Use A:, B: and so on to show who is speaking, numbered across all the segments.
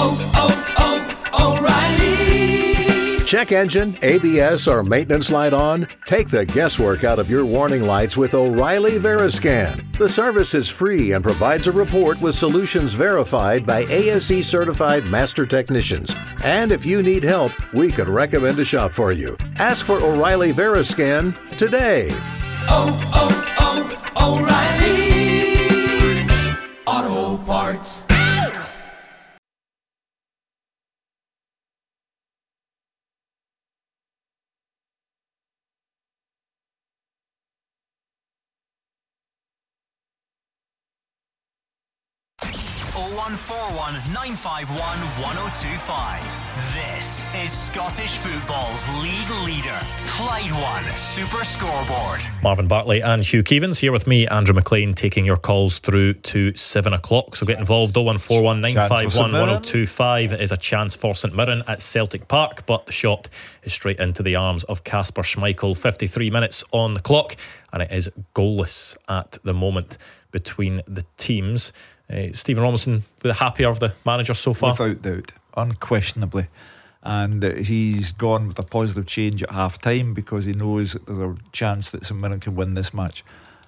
A: O'Reilly.
B: Check engine, ABS, or maintenance light on? Take the guesswork out of your warning lights with O'Reilly Veriscan. The service is free and provides a report with solutions verified by ASE certified master technicians. And if you need help, we could recommend a shop for you. Ask for O'Reilly Veriscan today.
A: O'Reilly Auto Parts.
C: Oh, 0141 951 1025. This is Scottish football's league leader, Clyde One Super Scoreboard.
D: Marvin Bartley and Hugh Keevans here with me, Andrew McLean, taking your calls through to 7 o'clock. So get involved. 0141 951 1025. It is a chance for St Mirren at Celtic Park, but the shot is straight into the arms of Kasper Schmeichel. 53 minutes on the clock, and it is goalless at the moment between the teams. Stephen Robinson, the happier of the managers so far?
E: Without doubt, unquestionably. And he's gone with a positive change at half time because he knows that there's a chance that St Mirren can win this match.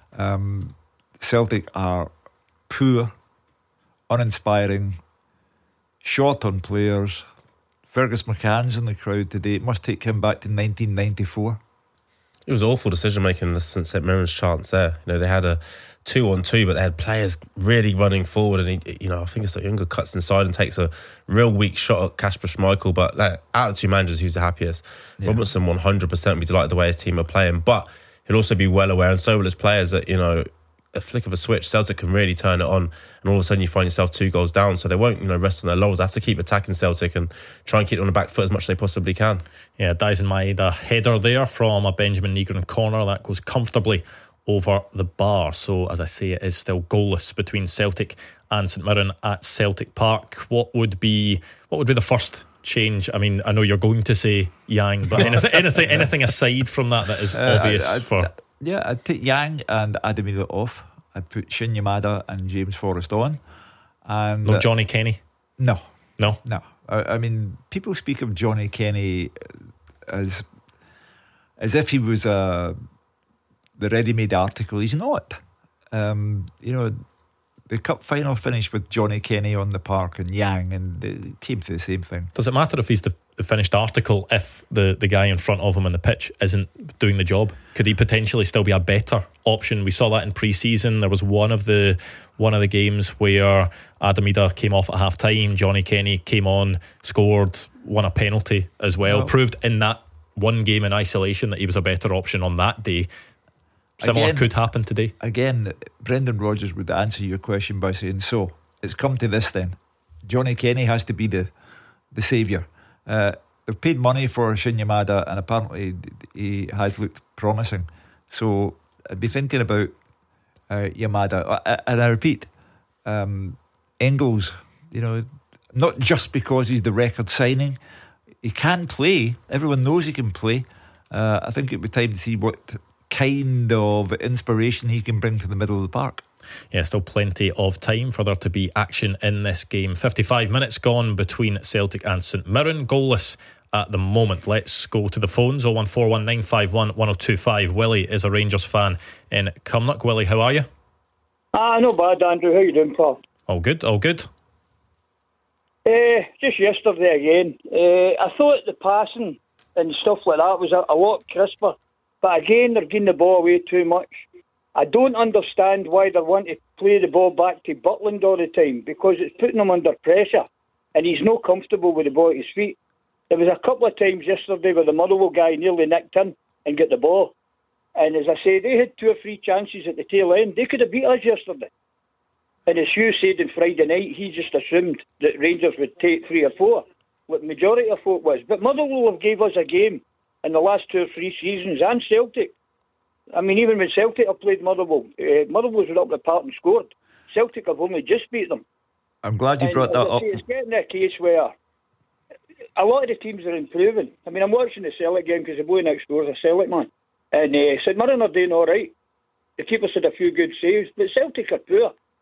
E: Celtic are poor, uninspiring, short on players. Fergus McCann's in the crowd today. It must take him back to 1994.
F: It was awful decision making since St Mirren's chance there. You know, they had a 2-on-2, but they had players really running forward, and I think it's like Younger cuts inside and takes a real weak shot at Kasper Schmeichel. But out of two managers, who's the happiest? Yeah. Robinson 100% be delighted the way his team are playing, but he'll also be well aware, and so will his players, that a flick of a switch, Celtic can really turn it on, and all of a sudden you find yourself 2 goals down. So they won't rest on their laurels. They have to keep attacking Celtic and try and keep it on the back foot as much as they possibly can. Yeah, Daisen Maeda header there from a Benjamin Negron corner that goes comfortably over the bar. So as I say, it is still goalless between Celtic and St Mirren at Celtic Park. What would be the first change? I mean, I know you're going to say Yang, but anything aside from that is obvious
E: I'd take Yang and Adamida off. I'd put Shin Yamada and James Forrest on. And
D: no Johnny Kenny?
E: No. I mean, people speak of Johnny Kenny as if he was the ready-made article. He's not. The cup final finished with Johnny Kenny on the park and Yang, and it came to the same thing.
D: Does it matter if he's the finished article if the guy in front of him on the pitch isn't doing the job? Could he potentially still be a better option? We saw that in pre-season. There was one of the games where Adamida came off at half time, Johnny Kenny came on, scored, won a penalty as well, proved in that one game in isolation that he was a better option on that day. Similar could happen today. Again,
E: Brendan Rodgers would answer your question by saying, so it's come to this then. Johnny Kenny has to be the saviour. They've paid money for Shin Yamada, and apparently he has looked promising. So I'd be thinking about Yamada. And I repeat, Engels, not just because he's the record signing. He can play. Everyone knows he can play. I think it'd be time to see what kind of inspiration he can bring to the middle of the park.
D: Yeah, still plenty of time for there to be action in this game. 55 minutes gone between Celtic and St Mirren, goalless at the moment. Let's go to the phones. 0141 951 1025. Willie is a Rangers fan in Cumnock. Willie, how are you?
G: Not bad, Andrew. How you doing, pal?
D: All good.
G: Just yesterday again, I thought the passing and stuff like that was a lot crisper. But again, they're giving the ball away too much. I don't understand why they want to play the ball back to Butland all the time, because it's putting him under pressure and he's not comfortable with the ball at his feet. There was a couple of times yesterday where the Motherwell guy nearly nicked in and got the ball. And as I say, they had 2 or 3 chances at the tail end. They could have beat us yesterday. And as Hugh said on Friday night, he just assumed that Rangers would take 3 or 4, what the majority of folk was. But Motherwell have gave us a game in the last 2 or 3 seasons, and Celtic. I mean, even when Celtic have played Motherwell, Motherwell's were up the park and scored. Celtic have only just beat them.
E: I'm glad you brought that up.
G: It's getting a case where a lot of the teams are improving. I mean, I'm watching the Celtic game because the boy next door is a Celtic man. And St Mirren are doing all right. The keepers had a few good saves, but Celtic are poor.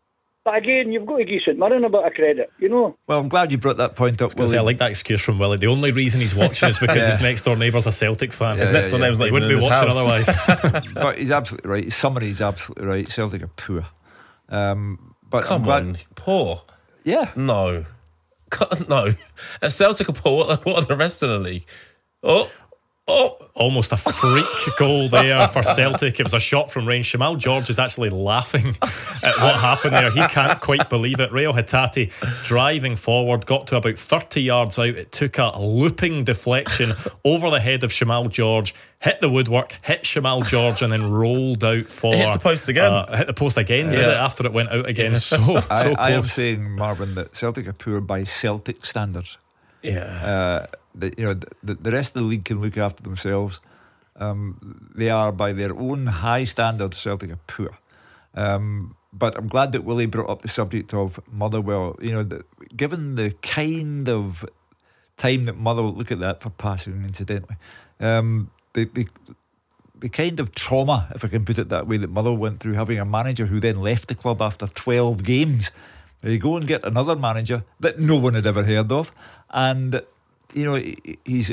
G: But again, you've got to give St Mirren a bit of credit, you know.
E: Well, I'm glad you brought that point up.
D: I like that excuse from Willie. The only reason he's watching is because his next door neighbour's a Celtic fan.
F: His next door neighbour's not
D: He
F: even
D: wouldn't
F: in
D: be
F: his
D: watching
F: house.
D: otherwise.
E: But he's absolutely right. His summary is absolutely right. Celtic are poor. But
F: Come on, poor.
E: Yeah.
F: No. At Celtic are poor. What are the rest of the league? Oh.
D: Almost a freak goal there for Celtic. It was a shot from range. Shamal George is actually laughing at what happened there. He can't quite believe it. Reo Hatate driving forward, got to about 30 yards out. It took a looping deflection over the head of Shamal George, hit the woodwork, hit Shamal George, and then rolled out for...
F: It hits the post again.
D: Hit the post again, did it, after it went out again.
F: Yeah.
D: So close.
E: I am saying, Marvin, that Celtic are poor by Celtic standards.
F: Yeah.
E: The rest of the league can look after themselves. They are, by their own high standards, Celtic are poor. But I'm glad that Willie brought up the subject of Motherwell. Given the kind of time that Motherwell, look at that for passing, incidentally, the kind of trauma, if I can put it that way, that Motherwell went through, having a manager who then left the club after 12 games. You go and get another manager that no one had ever heard of, and he's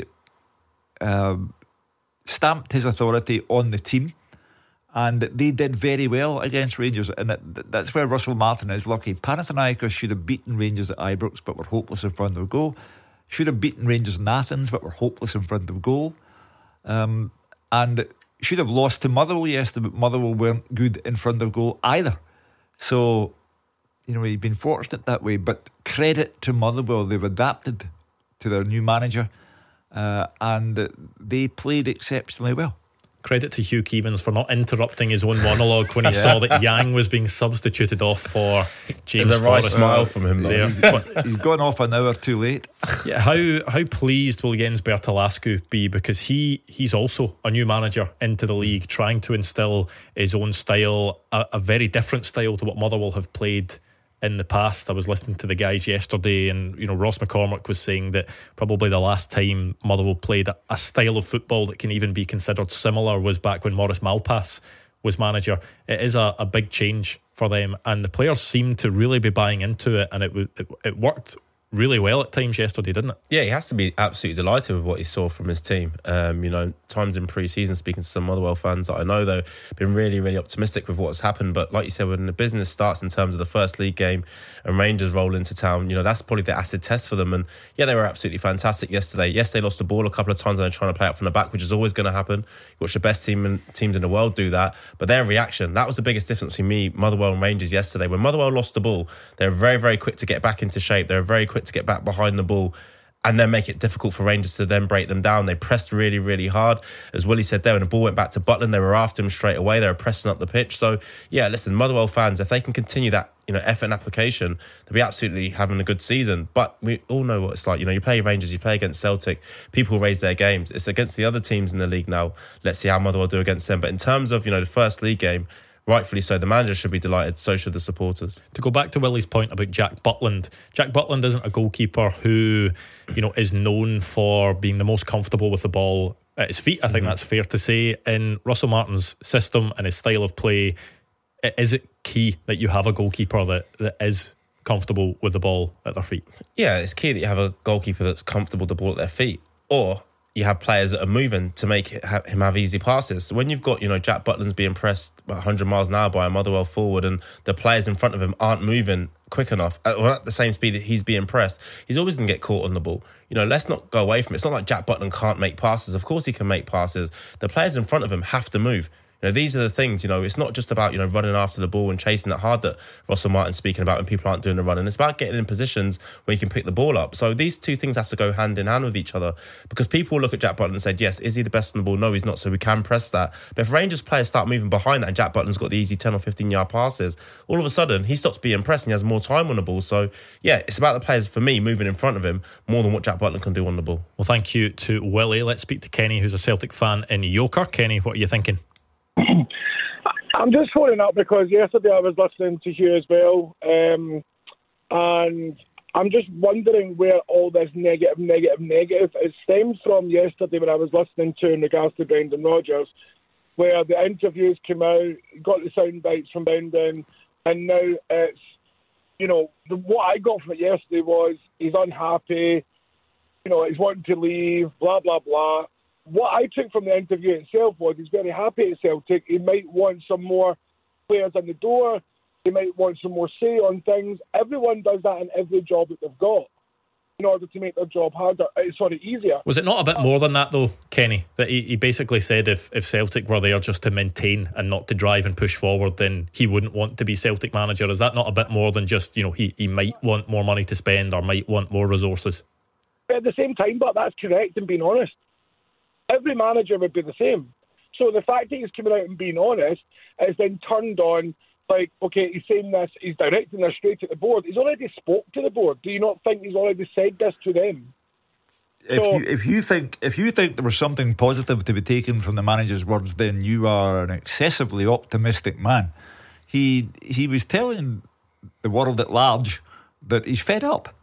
E: stamped his authority on the team, and they did very well against Rangers, and that's where Russell Martin is lucky. Panathinaikos should have beaten Rangers at Ibrox but were hopeless in front of goal. Should have beaten Rangers in Athens but were hopeless in front of goal, and should have lost to Motherwell yesterday, but Motherwell weren't good in front of goal either. So he's been fortunate that way, but credit to Motherwell. They've adapted to their new manager, and they played exceptionally well.
D: Credit to Hugh Keevins for not interrupting his own monologue when he saw that Yang was being substituted off for James
F: There's a right
D: Forrest.
F: smile from him there.
E: He's gone off an hour too late.
D: Yeah, how pleased will Jens Bertolascu be, because he's also a new manager into the league, trying to instill his own style, a very different style to what Motherwell have played in the past. I was listening to the guys yesterday, and Ross McCormack was saying that probably the last time Motherwell played a style of football that can even be considered similar was back when Maurice Malpass was manager. It is a big change for them, and the players seem to really be buying into it, and it worked really well at times yesterday, didn't it? Yeah,
F: he has to be absolutely delighted with what he saw from his team. Times in pre-season, speaking to some Motherwell fans that I know, though, been really, really optimistic with what's happened. But like you said, when the business starts in terms of the first league game and Rangers roll into town, that's probably the acid test for them. And yeah, they were absolutely fantastic yesterday. Yes, they lost the ball a couple of times and they're trying to play out from the back, which is always going to happen. You watch the best teams in the world do that. But their reaction, that was the biggest difference between me, Motherwell and Rangers yesterday. When Motherwell lost the ball, they were very, very quick to get back into shape. They were very quick to get back behind the ball and then make it difficult for Rangers to then break them down. They pressed really, really hard. As Willie said there, when the ball went back to Butland, they were after him straight away. They were pressing up the pitch. So, yeah, listen, Motherwell fans, if they can continue that, effort and application, they'll be absolutely having a good season. But we all know what it's like. You play Rangers, you play against Celtic, people raise their games. It's against the other teams in the league now. Let's see how Motherwell do against them. But in terms of, the first league game, rightfully so, the manager should be delighted, so should the supporters.
D: To go back to Willie's point about Jack Butland isn't a goalkeeper who is known for being the most comfortable with the ball at his feet. I think that's fair to say. In Russell Martin's system and his style of play, is it key that you have a goalkeeper that is comfortable with the ball at their feet?
F: Yeah, it's key that you have a goalkeeper that's comfortable with the ball at their feet, or you have players that are moving to make him have easy passes. So when you've got, Jack Butland's being pressed about 100 miles an hour by a Motherwell forward, and the players in front of him aren't moving quick enough, or at the same speed that he's being pressed, he's always going to get caught on the ball. Let's not go away from it. It's not like Jack Butland can't make passes. Of course he can make passes. The players in front of him have to move. These are the things, it's not just about, running after the ball and chasing that hard that Russell Martin's speaking about when people aren't doing the running. It's about getting in positions where you can pick the ball up. So these two things have to go hand in hand with each other, because people will look at Jack Butland and say, yes, is he the best on the ball? No, he's not, so we can press that. But if Rangers players start moving behind that and Jack Butland's got the easy 10 or 15 yard passes, all of a sudden he stops being pressed and he has more time on the ball. So yeah, it's about the players, for me, moving in front of him more than what Jack Butland can do on the ball.
D: Well, thank you to Willie. Let's speak to Kenny, who's a Celtic fan in Yoker. Kenny, what are you thinking?
H: I'm just phoning up because yesterday I was listening to Hugh as well, and I'm just wondering where all this negative it stems from yesterday when I was listening to in regards to Brendan Rodgers, where the interviews came out, got the sound bites from Brendan, and now it's what I got from it yesterday was he's unhappy, he's wanting to leave, blah, blah, blah. What I took from the interview itself was he's very happy at Celtic. He might want some more players in the door. He might want some more say on things. Everyone does that in every job that they've got in order to make their job easier.
D: Was it not a bit more than that though, Kenny? That he basically said if Celtic were there just to maintain and not to drive and push forward, then he wouldn't want to be Celtic manager. Is that not a bit more than just, he might want more money to spend or might want more resources?
H: At the same time, but that's correct and being honest. Every manager would be the same. So the fact that he's coming out and being honest is then turned on, like, okay, he's saying this, he's directing this straight at the board. He's already spoke to the board. Do you not think he's already said this to them?
E: If you think there was something positive to be taken from the manager's words, then you are an excessively optimistic man. He was telling the world at large that he's fed up.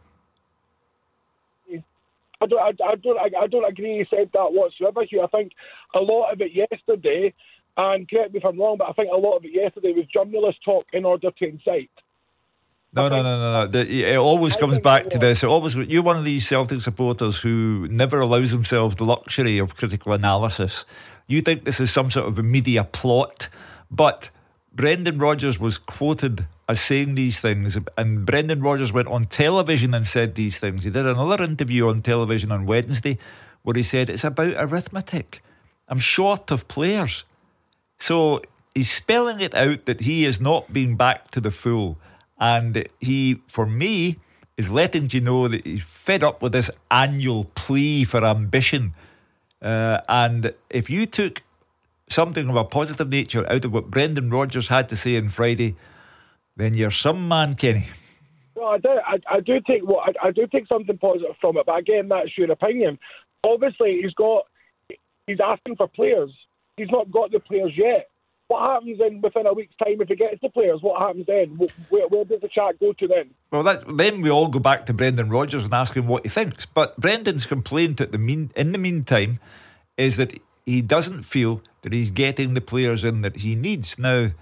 H: I don't agree he said that whatsoever, Hugh. I think a lot of it yesterday, and correct me if I'm wrong, but I think a lot of it yesterday was journalist talk in order to incite.
E: No. It always comes back to this. You're one of these Celtic supporters who never allows themselves the luxury of critical analysis. You think this is some sort of a media plot, but Brendan Rodgers was quoted as saying these things, and Brendan Rodgers went on television and said these things. He did another interview on television on Wednesday where he said it's about arithmetic. I'm short of players. So he's spelling it out that he is not being back to the full, and he, for me, is letting you know that he's fed up with this annual plea for ambition. And if you took something of a positive nature out of what Brendan Rodgers had to say on Friday, then you're some man, Kenny.
H: No, I do take something positive from it, but again, that's your opinion. Obviously, he's asking for players. He's not got the players yet. What happens then within a week's time if he gets the players? What happens then? Where does the chat go to then?
E: Well, then we all go back to Brendan Rodgers and ask him what he thinks. But Brendan's complaint in the meantime is that he doesn't feel that he's getting the players in that he needs. Now,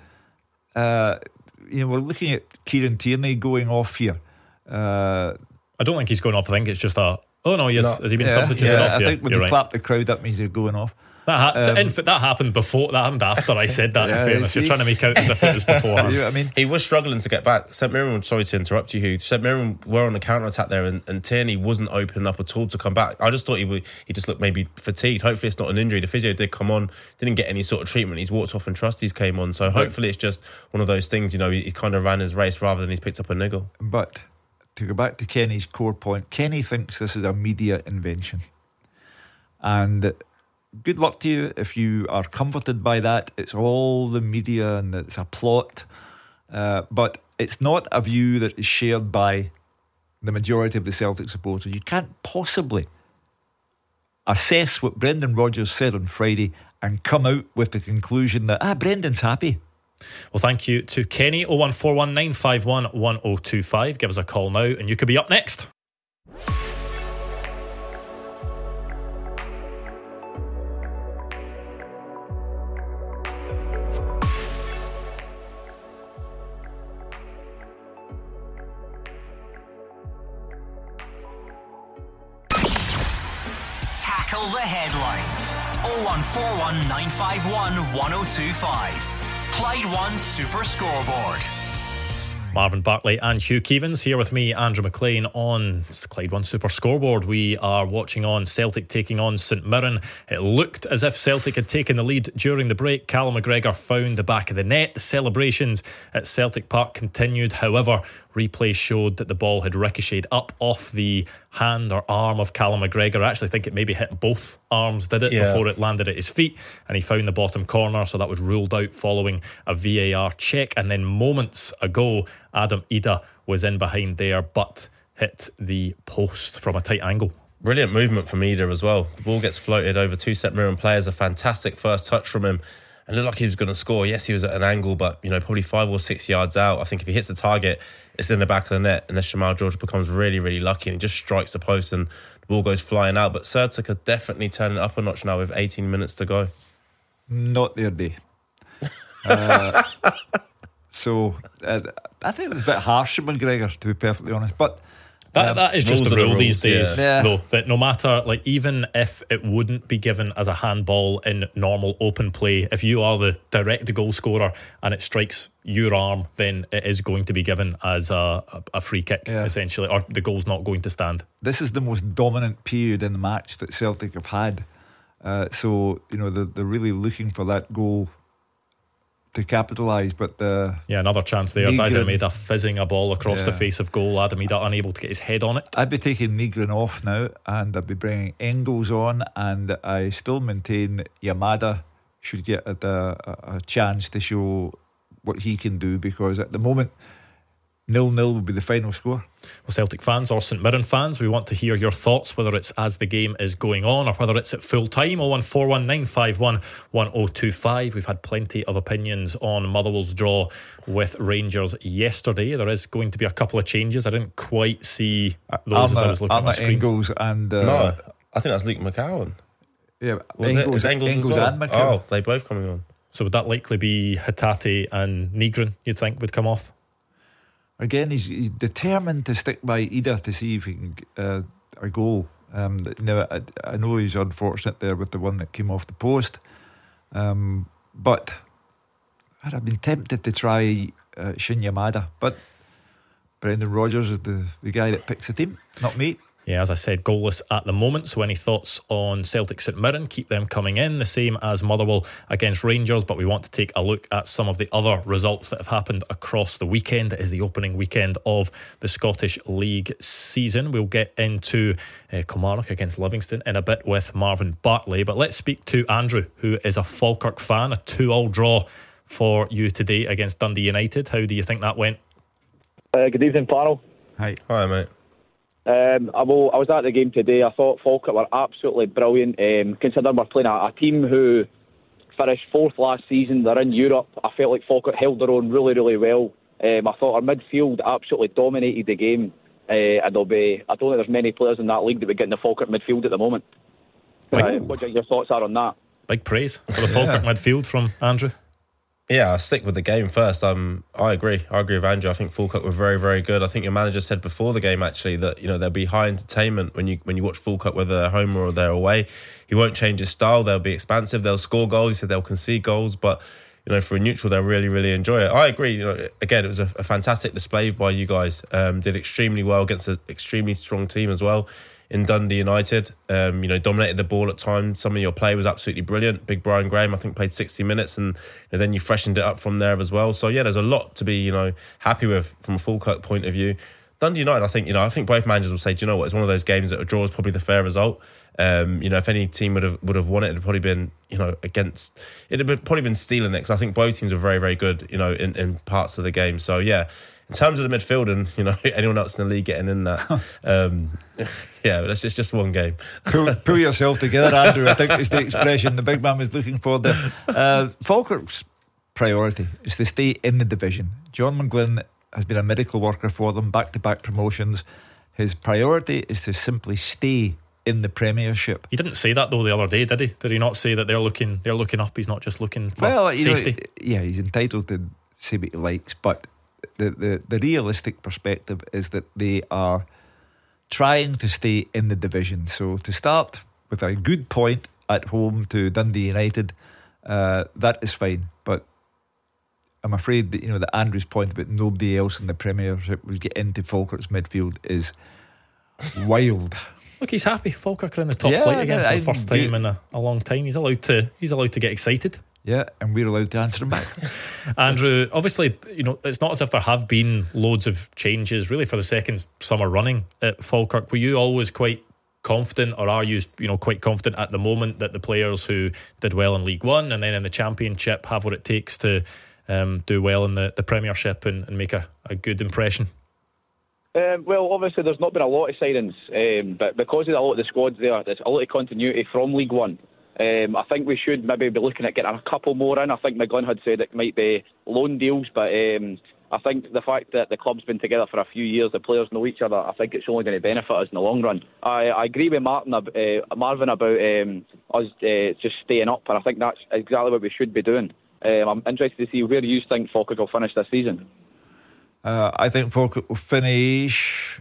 E: we're looking at Kieran Tierney going off here.
D: I don't think he's going off. I think it's just has he been substituted off?
E: I think when they clap the crowd, that means they're going off.
D: That happened before. That happened after I said that. In fairness, you're trying to make out as if it was before.
E: You know what I mean?
F: He was struggling to get back. St Mirren, sorry to interrupt you, Hugh. St Mirren were on the counter attack there, and Tierney wasn't opening up at all to come back. I just thought he just looked maybe fatigued. Hopefully, it's not an injury. The physio did come on, didn't get any sort of treatment. He's walked off, and Trustees came on. So hopefully, it's just one of those things. He's kind of ran his race rather than he's picked up a niggle.
E: But to go back to Kenny's core point, Kenny thinks this is a media invention, and good luck to you if you are comforted by that. It's all the media and it's a plot, but it's not a view that is shared by the majority of the Celtic supporters. You can't possibly assess what Brendan Rodgers said on Friday and come out with the conclusion that Brendan's happy.
D: Well, thank you to Kenny. 0141 951 1025. Give us a call now and you could be up next.
C: The headlines. 0141 951 1025. Clyde One Super Scoreboard.
D: Marvin Bartley and Hugh Keevins here with me, Andrew McLean, on Clyde One Super Scoreboard. We are watching on Celtic taking on St Mirren. It looked as if Celtic had taken the lead during the break. Callum McGregor found the back of the net. The celebrations at Celtic Park continued. However, replay showed that the ball had ricocheted up off the hand or arm of Callum McGregor. I actually think it maybe hit both arms, before it landed at his feet, and he found the bottom corner, so that was ruled out following a VAR check. And then moments ago, Adam Ida was in behind there but hit the post from a tight angle.
F: Brilliant movement from Ida as well. The ball gets floated over two St Mirren players. A fantastic first touch from him. And looked like he was going to score. Yes, he was at an angle, but probably 5 or 6 yards out. I think if he hits the target, it's in the back of the net, unless Jamal George becomes really, really lucky and he just strikes the post and the ball goes flying out. But Celtic are definitely turning it up a notch now with 18 minutes to go.
E: Not their day. So I think it was a bit harsh from McGregor, to be perfectly honest. But
D: that is just
F: rules
D: the
F: are the
D: rule
F: rules,
D: these days,
E: yeah.
D: though. That no matter, like, even if it wouldn't be given as a handball in normal open play, if you are the direct goal scorer and it strikes your arm, then it is going to be given as a free kick, essentially, or the goal's not going to stand.
E: this is the most dominant period in the match that Celtic have had. So, you know, they're really looking for that goal to capitalise. But
D: another chance there.
E: Nygren,
D: Daisy made a fizzing a ball across the face of goal. Adam Ida unable to get his head on it.
E: I'd be taking Nygren off now, and I'd be bringing Engels on, and I still maintain Yamada should get a chance to show what he can do, because at the moment 0-0 will be the final score.
D: Well, Celtic fans or St Mirren fans, we want to hear your thoughts, whether it's as the game is going on or whether it's at full time. 01419511025. We've had plenty of opinions on Motherwell's draw with Rangers yesterday. There is going to be a couple of changes. I didn't quite see those as I was looking at the screen.
E: Engels and
F: No, I think that's Luke McCowan.
E: yeah,
F: Engels
E: Engels
F: as well?
E: and McCowan.
F: Oh, they both coming on.
D: So would that likely be Hatate and Nygren, you'd think, would come off?
E: Again, he's determined to stick by Ida to see if he can get a goal. I know he's unfortunate there with the one that came off the post, but I'd been tempted to try Shin Yamada, but Brendan Rodgers is the guy that picks the team, not me.
D: Yeah, as I said, goalless at the moment. So any thoughts on Celtic St Mirren, keep them coming in. The same as Motherwell against Rangers, but we want to take a look at some of the other results that have happened across the weekend. It is the opening weekend of the Scottish League season. We'll get into Kilmarnock against Livingston in a bit with Marvin Bartley, but let's speak to Andrew, who is a Falkirk fan. A 2-2 draw for you today against Dundee United. How do you think that went?
I: Good evening, panel.
E: Hi,
F: mate.
I: I was at the game today. I thought Falkirk were absolutely brilliant. Considering we're playing a team who finished fourth last season, they're in Europe. I felt like Falkirk held their own really, really well. I thought our midfield absolutely dominated the game. I don't think there's many players in that league that would get in the Falkirk midfield at the moment. What do you think your thoughts are on that?
D: Big praise for the Falkirk midfield from Andrew.
F: Yeah, I'll stick with the game first. I agree with Andrew. I think Falkirk were very, very good. I think your manager said before the game actually that, you know, there'll be high entertainment when you watch Falkirk, whether they're home or they're away. He won't change his style. They'll be expansive. They'll score goals. He said they'll concede goals, but you know, for a neutral, they'll really, really enjoy it. I agree. You know, again, it was a fantastic display by you guys. Did extremely well against an extremely strong team as well. In Dundee United, dominated the ball at times. Some of your play was absolutely brilliant. Big Brian Graham, I think, played 60 minutes, and then you freshened it up from there as well. So yeah, there's a lot to be happy with from a Falkirk point of view. Dundee United, I think both managers will say, do you know what? It's one of those games that a draw is probably the fair result. If any team would have won it, it'd probably been it'd probably been stealing it. Because I think both teams were very, very good, in parts of the game. So yeah. In terms of the midfield and anyone else in the league getting in that, that's just one game.
E: Pull yourself together, Andrew. I think is the expression the big man was looking for. The Falkirk's priority is to stay in the division. John McGlynn has been a miracle worker for them, back-to-back promotions. His priority is to simply stay in the Premiership.
D: He didn't say that though the other day, did he? Did he not say that they're looking up? He's not just looking for safety.
E: He's entitled to say what he likes, but the realistic perspective is that they are trying to stay in the division. So to start with a good point at home to Dundee United, that is fine. But I'm afraid that that Andrew's point about nobody else in the Premiership would get into Falkirk's midfield is wild.
D: Look, he's happy. Falkirk are in the top flight again for the first time in a long time. He's allowed to get excited.
E: Yeah, and we're allowed to answer him back.
D: Andrew, obviously, it's not as if there have been loads of changes really for the second summer running at Falkirk. Were you always quite confident, or are you quite confident at the moment that the players who did well in League One and then in the Championship have what it takes to do well in the Premiership and make a good impression?
I: Well, obviously there's not been a lot of signings, but because of a lot of the squads there's a lot of continuity from League One. I think we should maybe be looking at getting a couple more in. I think McGlynn had said it might be loan deals, but I think the fact that the club's been together for a few years, the players know each other, I think it's only going to benefit us in the long run. I agree with Marvin about us just staying up, and I think that's exactly what we should be doing. I'm interested to see where you think Falkirk will finish this season.
E: I think Falkirk will finish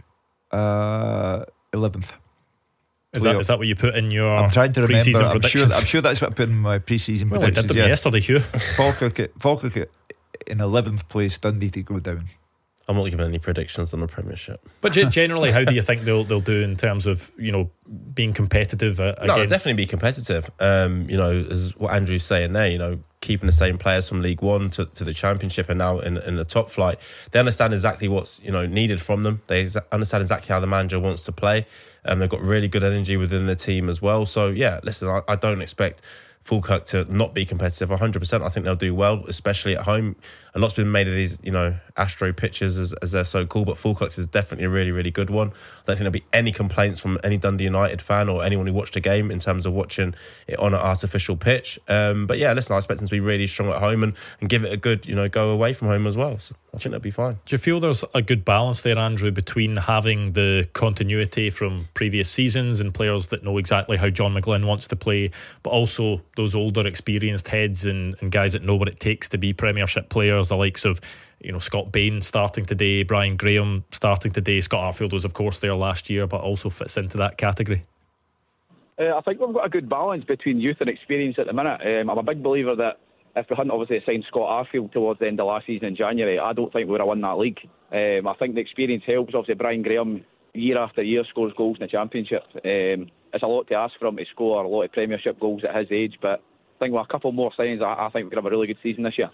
E: 11th.
D: Is that what you put in your
E: I'm trying to remember.
D: pre-season predictions?
E: I'm sure that's what I put in my pre-season
D: well,
E: predictions.
D: I did them yesterday, Hugh.
E: Falkirk in 11th place, Dundee to go down.
F: I'm not giving any predictions on the Premiership.
D: But generally, how do you think they'll do in terms of being competitive?
F: No, they'll definitely be competitive. As what Andrew's saying there, keeping the same players from League One to the Championship and now in the top flight. They understand exactly what's needed from them. They understand exactly how the manager wants to play. They've got really good energy within the team as well. So yeah, listen, I don't expect Falkirk to not be competitive 100%. I think they'll do well, especially at home. A lot's been made of these, Astro pitches as they're so cool, but Falkirk's is definitely a really, really good one. I don't think there'll be any complaints from any Dundee United fan or anyone who watched a game in terms of watching it on an artificial pitch. But yeah, listen, I expect them to be really strong at home and give it a good, go away from home as well. So I think they'll be fine.
D: Do you feel there's a good balance there, Andrew, between having the continuity from previous seasons and players that know exactly how John McGlynn wants to play, but also those older experienced heads and guys that know what it takes to be Premiership players, the likes of Scott Bain starting today, Brian Graham starting today, Scott Arfield was of course there last year but also fits into that category?
I: I think we've got a good balance between youth and experience at the minute. I'm a big believer that if we hadn't obviously signed Scott Arfield towards the end of last season in January, I don't think we would have won that league. I think the experience helps. Obviously Brian Graham year after year scores goals in the Championship. It's a lot to ask for him to score a lot of Premiership goals at his age, but I think with a couple more signings, I think we could have a really good season this year.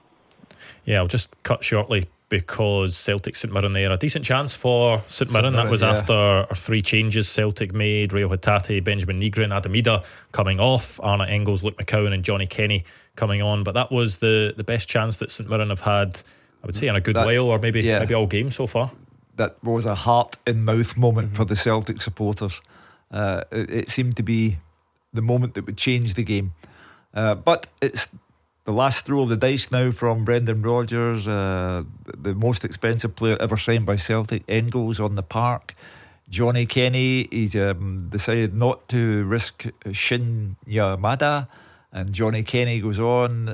D: Yeah, I'll just cut shortly because Celtic St Mirren there. A decent chance for St Mirren. That was after our 3 changes Celtic made. Reo Hatate, Benjamin Nygren, Adam Ida coming off, Arna Engels, Luke McCowan and Johnny Kenny coming on. But that was the best chance that St Mirren have had, I would say, in a good while, or maybe all game so far. That
E: was a heart-in-mouth moment for the Celtic supporters. It seemed to be the moment that would change the game. But it's the last throw of the dice now from Brendan Rodgers, the most expensive player ever signed by Celtic. Engels on the park. Johnny Kenny, he's decided not to risk Shin Yamada, and Johnny Kenny goes on,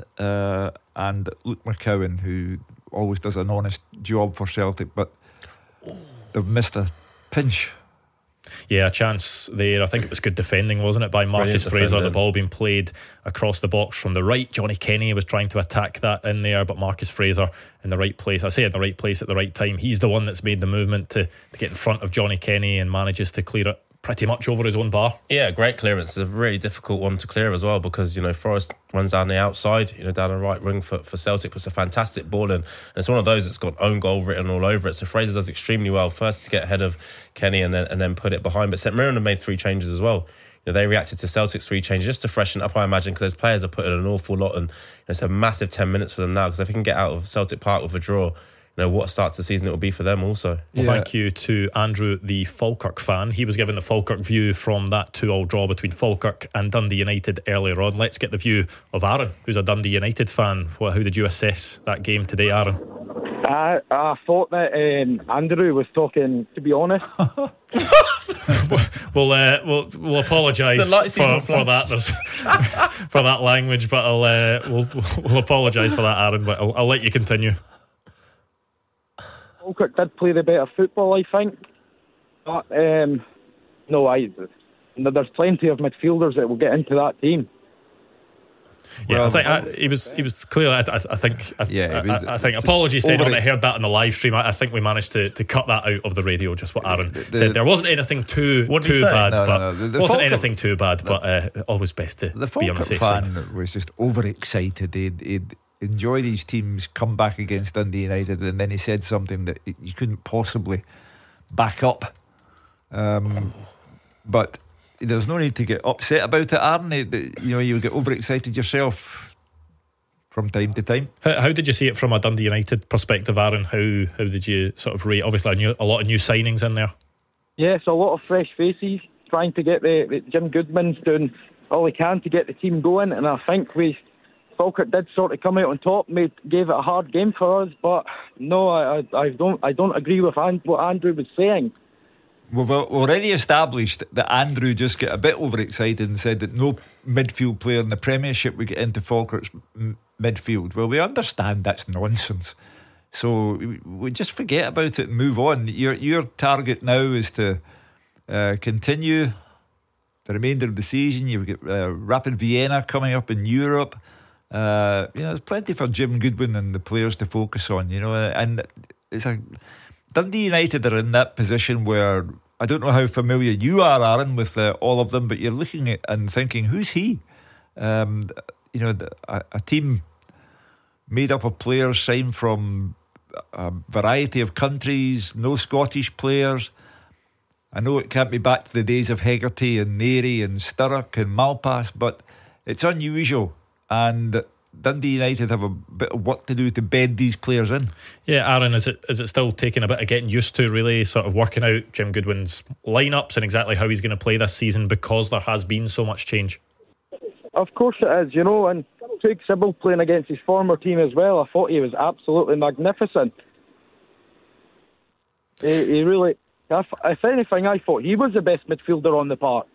E: and Luke McCowan, who always does an honest job for Celtic, but they've missed a pinch.
D: Yeah, a chance there. I think it was good defending, wasn't it, by Marcus Fraser. The ball being played across the box from the right. Johnny Kenny was trying to attack that in there, but Marcus Fraser in the right place. I say in the right place at the right time. He's the one that's made the movement to get in front of Johnny Kenny and manages to clear it pretty much over his own bar. Yeah, great clearance. It's a really difficult one to clear as well because, Forrest runs down the outside, down the right wing for Celtic, puts a fantastic ball in. And it's one of those that's got own goal written all over it. So Fraser does extremely well, first to get ahead of Kenny and then put it behind. But St Mirren have made 3 changes as well. They reacted to Celtic's 3 changes just to freshen up, I imagine, because those players are putting an awful lot, and it's a massive 10 minutes for them now, because if they can get out of Celtic Park with a draw, what start to the season it will be for them also. Well, thank you to Andrew, the Falkirk fan. He was given the Falkirk view from that 2-2 draw between Falkirk and Dundee United earlier on. Let's get the view of Aaron, who's a Dundee United fan. How did you assess that game today, Aaron?
G: I thought that Andrew was talking, to be honest.
D: We'll apologise for that for that language, but we'll apologise for that, Aaron. But I'll let you continue.
G: Falkirk did play the better football, I think. But there's plenty of midfielders that will get into that team.
D: Yeah, well, I think he was clear. I think apologies to anyone that heard that on the live stream. I think we managed to cut that out of the radio. Just what Aaron said. There wasn't anything too bad, but wasn't anything too bad. But always best to be on the safe side. The Falkirk fan
E: was just overexcited. He'd enjoy these teams come back against Dundee United, and then he said something that you couldn't possibly back up. But there's no need to get upset about it, Aaron. You get overexcited yourself from time to time.
D: How did you see it from a Dundee United perspective, Aaron? How did you sort of rate? Obviously, a lot of new signings in there.
G: Yes, a lot of fresh faces trying to get the Jim Goodman's doing all he can to get the team going, and I think Falkirk did sort of come out on top, gave it a hard game for us, but no, I don't agree with what Andrew was saying.
E: We've already established that Andrew just got a bit overexcited and said that no midfield player in the Premiership would get into Falkirk's midfield. Well, we understand that's nonsense. So we just forget about it and move on. Your target now is to continue the remainder of the season. You've got Rapid Vienna coming up in Europe. There's plenty for Jim Goodwin and the players to focus on. And it's Dundee United are in that position where I don't know how familiar you are, Aaron, with all of them, but you're looking at and thinking, who's he? A team made up of players signed from a variety of countries, no Scottish players. I know it can't be back to the days of Hegarty and Neri and Sturrock and Malpass, but it's unusual, and Dundee United have a bit of work to do to bed these players in.
D: Yeah, Aaron, is it still taking a bit of getting used to, really sort of working out Jim Goodwin's lineups and exactly how he's going to play this season, because there has been so much change?
J: Of course it is, and Craig Sibbald playing against his former team as well. I thought he was absolutely magnificent. He really, if anything, I thought he was the best midfielder on the park.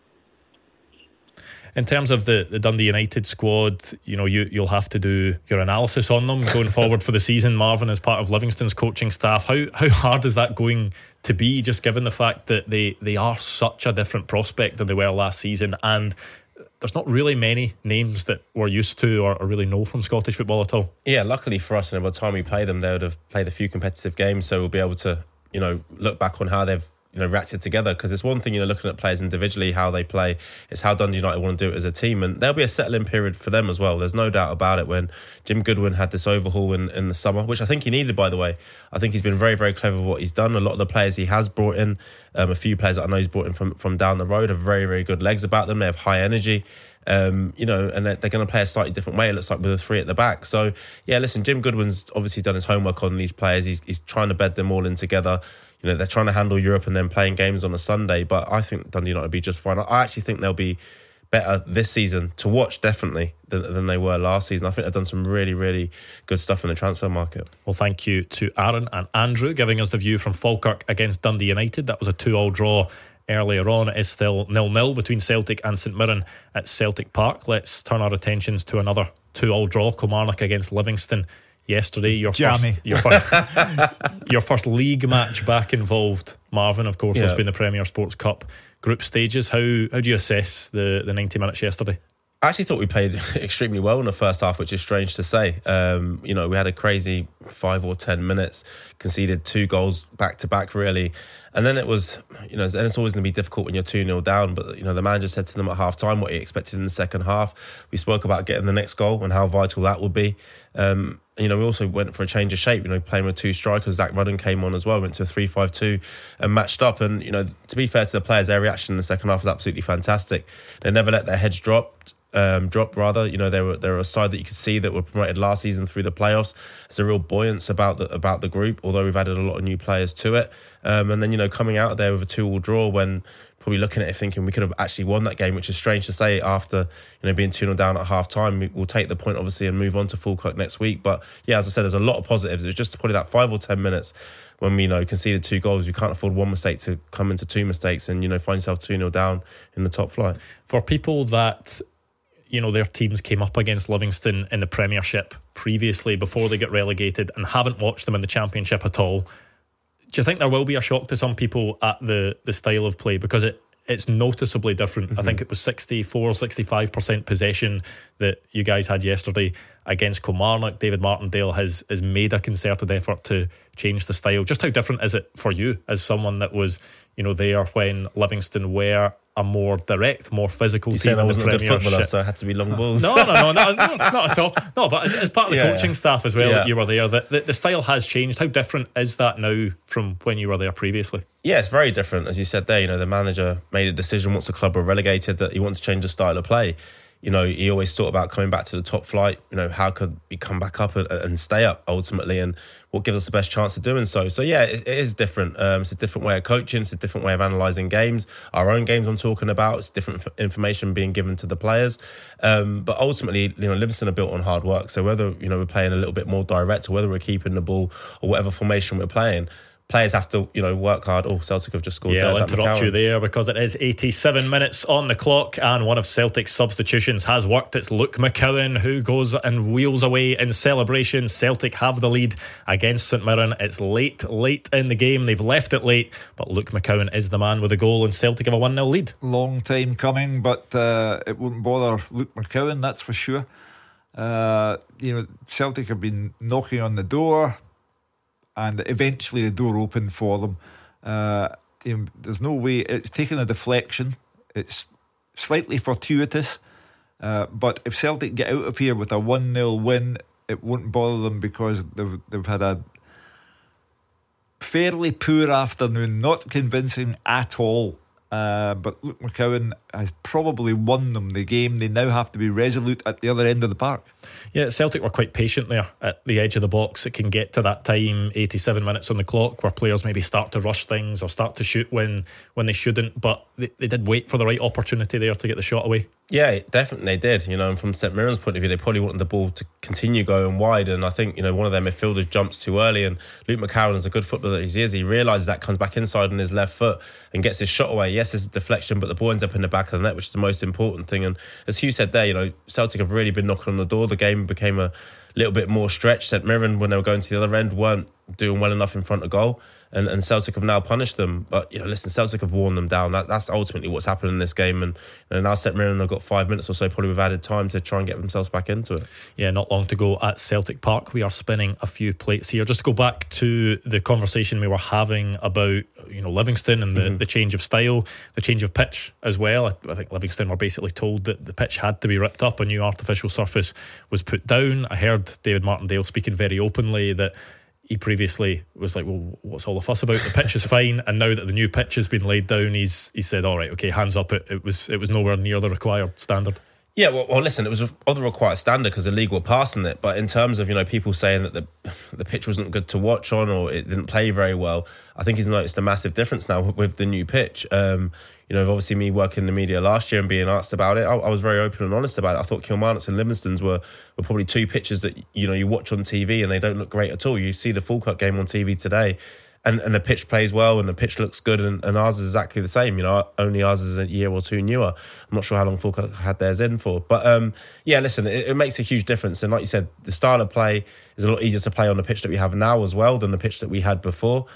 D: In terms of the Dundee United squad, you'll have to do your analysis on them going forward for the season, Marvin, as part of Livingston's coaching staff. How hard is that going to be, just given the fact that they are such a different prospect than they were last season, and there's not really many names that we're used to or really know from Scottish football at all?
F: Yeah, luckily for us, by the time we play them, they would have played a few competitive games, so we'll be able to look back on how they've reacted together, because it's one thing looking at players individually, how they play. It's how Dundee United want to do it as a team, and there'll be a settling period for them as well. There's no doubt about it. When Jim Goodwin had this overhaul in the summer, which I think he needed, by the way, I think he's been very, very clever with what he's done. A lot of the players he has brought in, a few players that I know he's brought in from down the road, have very, very good legs about them. They have high energy. And they're going to play a slightly different way, it looks like, with the three at the back. So yeah, listen, Jim Goodwin's obviously done his homework on these players. He's trying to bed them all in together. They're trying to handle Europe and then playing games on a Sunday, but I think Dundee United will be just fine. I actually think they'll be better this season to watch, definitely, than they were last season. I think they've done some really, really good stuff in the transfer market. Well,
D: thank you to Aaron and Andrew giving us the view from Falkirk against Dundee United. That was a 2-2 draw earlier on. It is still 0-0 between Celtic and St Mirren at Celtic Park. Let's turn our attentions to another 2-2 draw, Kilmarnock against Livingston yesterday. Your first league match back involved, Marvin, of course. There's been the Premier Sports Cup group stages. How do you assess the 90 minutes yesterday?
F: I actually thought we played extremely well in the first half, which is strange to say. We had a crazy 5 or 10 minutes, conceded 2 goals back to back, really. And then it was, then it's always going to be difficult when you're 2-0 down. But, the manager said to them at half time what he expected in the second half. We spoke about getting the next goal and how vital that would be. We also went for a change of shape, playing with 2 strikers. Zach Rudden came on as well, went to a 3-5-2 and matched up. And, to be fair to the players, their reaction in the second half was absolutely fantastic. They never let their heads drop. They were a side that you could see that were promoted last season through the playoffs. There's a real buoyance about the group, although we've added a lot of new players to it. And then coming out of there with a 2-2 draw, when probably looking at it thinking we could have actually won that game, which is strange to say after being 2-0 down at half time. We'll take the point obviously and move on to Falkirk next week. But yeah, as I said, there's a lot of positives. It was just probably that 5 or 10 minutes when we conceded 2 goals. We can't afford one mistake to come into 2 mistakes and find yourself 2-0 down in the top flight.
D: For people that their teams came up against Livingston in the Premiership previously before they got relegated and haven't watched them in the Championship at all, do you think there will be a shock to some people at the style of play? Because it's noticeably different. Mm-hmm. I think it was 64-65% possession that you guys had yesterday against Kilmarnock. David Martindale has made a concerted effort to change the style. Just how different is it for you as someone that was there when Livingston were a more direct, more physical team?
F: Saying I wasn't a good footballer, so I had to be long balls.
D: No, not at all. No, but as part of the coaching staff as well, that you were there, the style has changed. How different is that now from when you were there previously?
F: Yeah, it's very different. As you said there, the manager made a decision once the club were relegated that he wants to change the style of play. He always thought about coming back to the top flight. How could we come back up and stay up ultimately, and what gives us the best chance of doing so. So yeah, it is different. It's a different way of coaching. It's a different way of analysing games. Our own games I'm talking about. It's different information being given to the players. But ultimately, Livingston are built on hard work. So whether we're playing a little bit more direct, or whether we're keeping the ball, or whatever formation we're playing, players have to, work hard. Oh, Celtic have just scored.
D: Yeah, I'll interrupt you
F: McCowan.
D: there because it is 87 minutes on the clock, and one of Celtic's substitutions has worked. It's Luke McCowan who goes and wheels away in celebration. Celtic have the lead against St Mirren. It's late in the game. They've left it late, but Luke McCowan is the man with the goal, and Celtic have a 1-0 lead.
E: Long time coming, but it wouldn't bother Luke McCowan, that's for sure. Celtic have been knocking on the door, and eventually the door opened for them. There's no way. It's taken a deflection. It's slightly fortuitous, but if Celtic get out of here with a 1-0 win, it won't bother them because they've had a fairly poor afternoon, not convincing at all. But Luke McCowan has probably won them the game. They now have to be resolute at the other end of the park.
D: Yeah, Celtic were quite patient there at the edge of the box. It can get to that time, 87 minutes on the clock, where players maybe start to rush things or start to shoot when they shouldn't, but they did wait for the right opportunity there to get the shot away.
F: Yeah, definitely they did. And from St Mirren's point of view, they probably wanted the ball to continue going wide, and I think one of their midfielders jumps too early, and Luke McCowan is a good footballer that he is. He realises that, comes back inside on his left foot and gets his shot away. Yes, it's a deflection, but the ball ends up in the back of the net, which is the most important thing. And as Hugh said there, Celtic have really been knocking on the door. The game became a little bit more stretched. St Mirren, when they were going to the other end, weren't doing well enough in front of goal. And Celtic have now punished them. But, listen, Celtic have worn them down. That's ultimately what's happened in this game. And now St Mirren have got 5 minutes or so, probably with added time, to try and get themselves back into it. Yeah, not long to go at Celtic Park. We are spinning a few plates here. Just to go back to the conversation we were having about, Livingston and the change of style, the change of pitch as well. I think Livingston were basically told that the pitch had to be ripped up. A new artificial surface was put down. I heard David Martindale speaking very openly that he previously was like, well, what's all the fuss about? The pitch is fine, and now that the new pitch has been laid down, he said, all right, okay, hands up. It was nowhere near the required standard. Yeah, well, listen, it was of the required standard because the league were passing it. But in terms of people saying that the pitch wasn't good to watch on or it didn't play very well, I think he's noticed a massive difference now with the new pitch. Obviously me working in the media last year and being asked about it, I was very open and honest about it. I thought Kilmarnock's and Livingston's were probably two pitches that you watch on TV and they don't look great at all. You see the Falkirk game on TV today, and the pitch plays well and the pitch looks good, and ours is exactly the same. Only ours is a year or two newer. I'm not sure how long Falkirk had theirs in for, but listen, it makes a huge difference. And like you said, the style of play is a lot easier to play on the pitch that we have now as well than the pitch that we had before.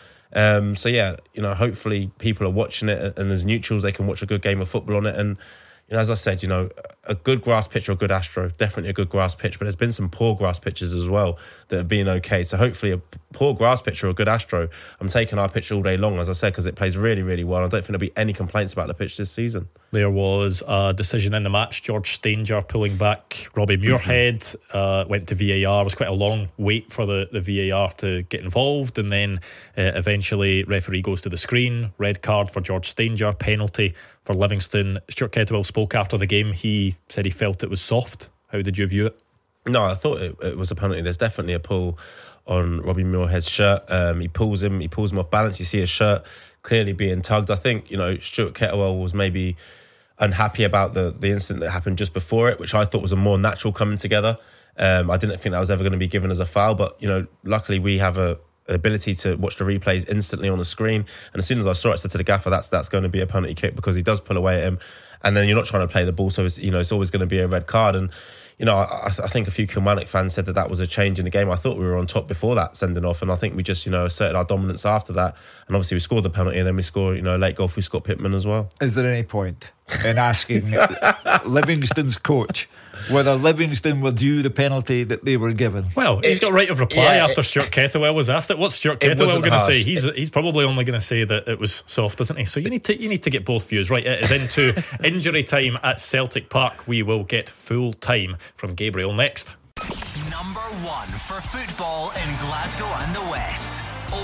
F: Hopefully people are watching it, and as neutrals they can watch a good game of football on it. And as I said, a good grass pitch or a good Astro, definitely a good grass pitch, but there's been some poor grass pitches as well that have been okay. So hopefully a poor grass pitch or a good Astro, I'm taking our pitch all day long, as I said, because it plays really, really well. I don't think there'll be any complaints about the pitch this season. There was a decision in the match, George Stanger pulling back Robbie Muirhead, went to VAR. It was quite a long wait for the VAR to get involved, and then eventually referee goes to the screen, red card for George Stanger, penalty for Livingston. Stuart Kettlewell spoke after the game. He said he felt it was soft. How did you view it? No, I thought it was a penalty. There's definitely a pull on Robbie Muirhead's shirt. He pulls him off balance. You see his shirt clearly being tugged. I think Stuart Kettlewell was maybe unhappy about the incident that happened just before it, which I thought was a more natural coming together. I didn't think that was ever going to be given as a foul, but luckily we have a ability to watch the replays instantly on the screen, and as soon as I saw it, I said to the gaffer, that's going to be a penalty kick, because he does pull away at him, and then you're not trying to play the ball, so it's always going to be a red card. And I think a few Kilmarnock fans said that was a change in the game. I thought we were on top before that sending off, and I think we just asserted our dominance after that, and obviously we scored the penalty, and then we scored a late goal for Scott Pittman as well. Is there any point in asking Livingston's coach whether Livingston were due the penalty that they were given? Well, he's got right of reply after Stuart Kettlewell was asked it. What's Stuart Kettlewell going to say? He's probably only going to say that it was soft, isn't he? So you need to get both views right. It is into injury time at Celtic Park. We will get full time from Gabriel next.
C: Number one for football in Glasgow and the West.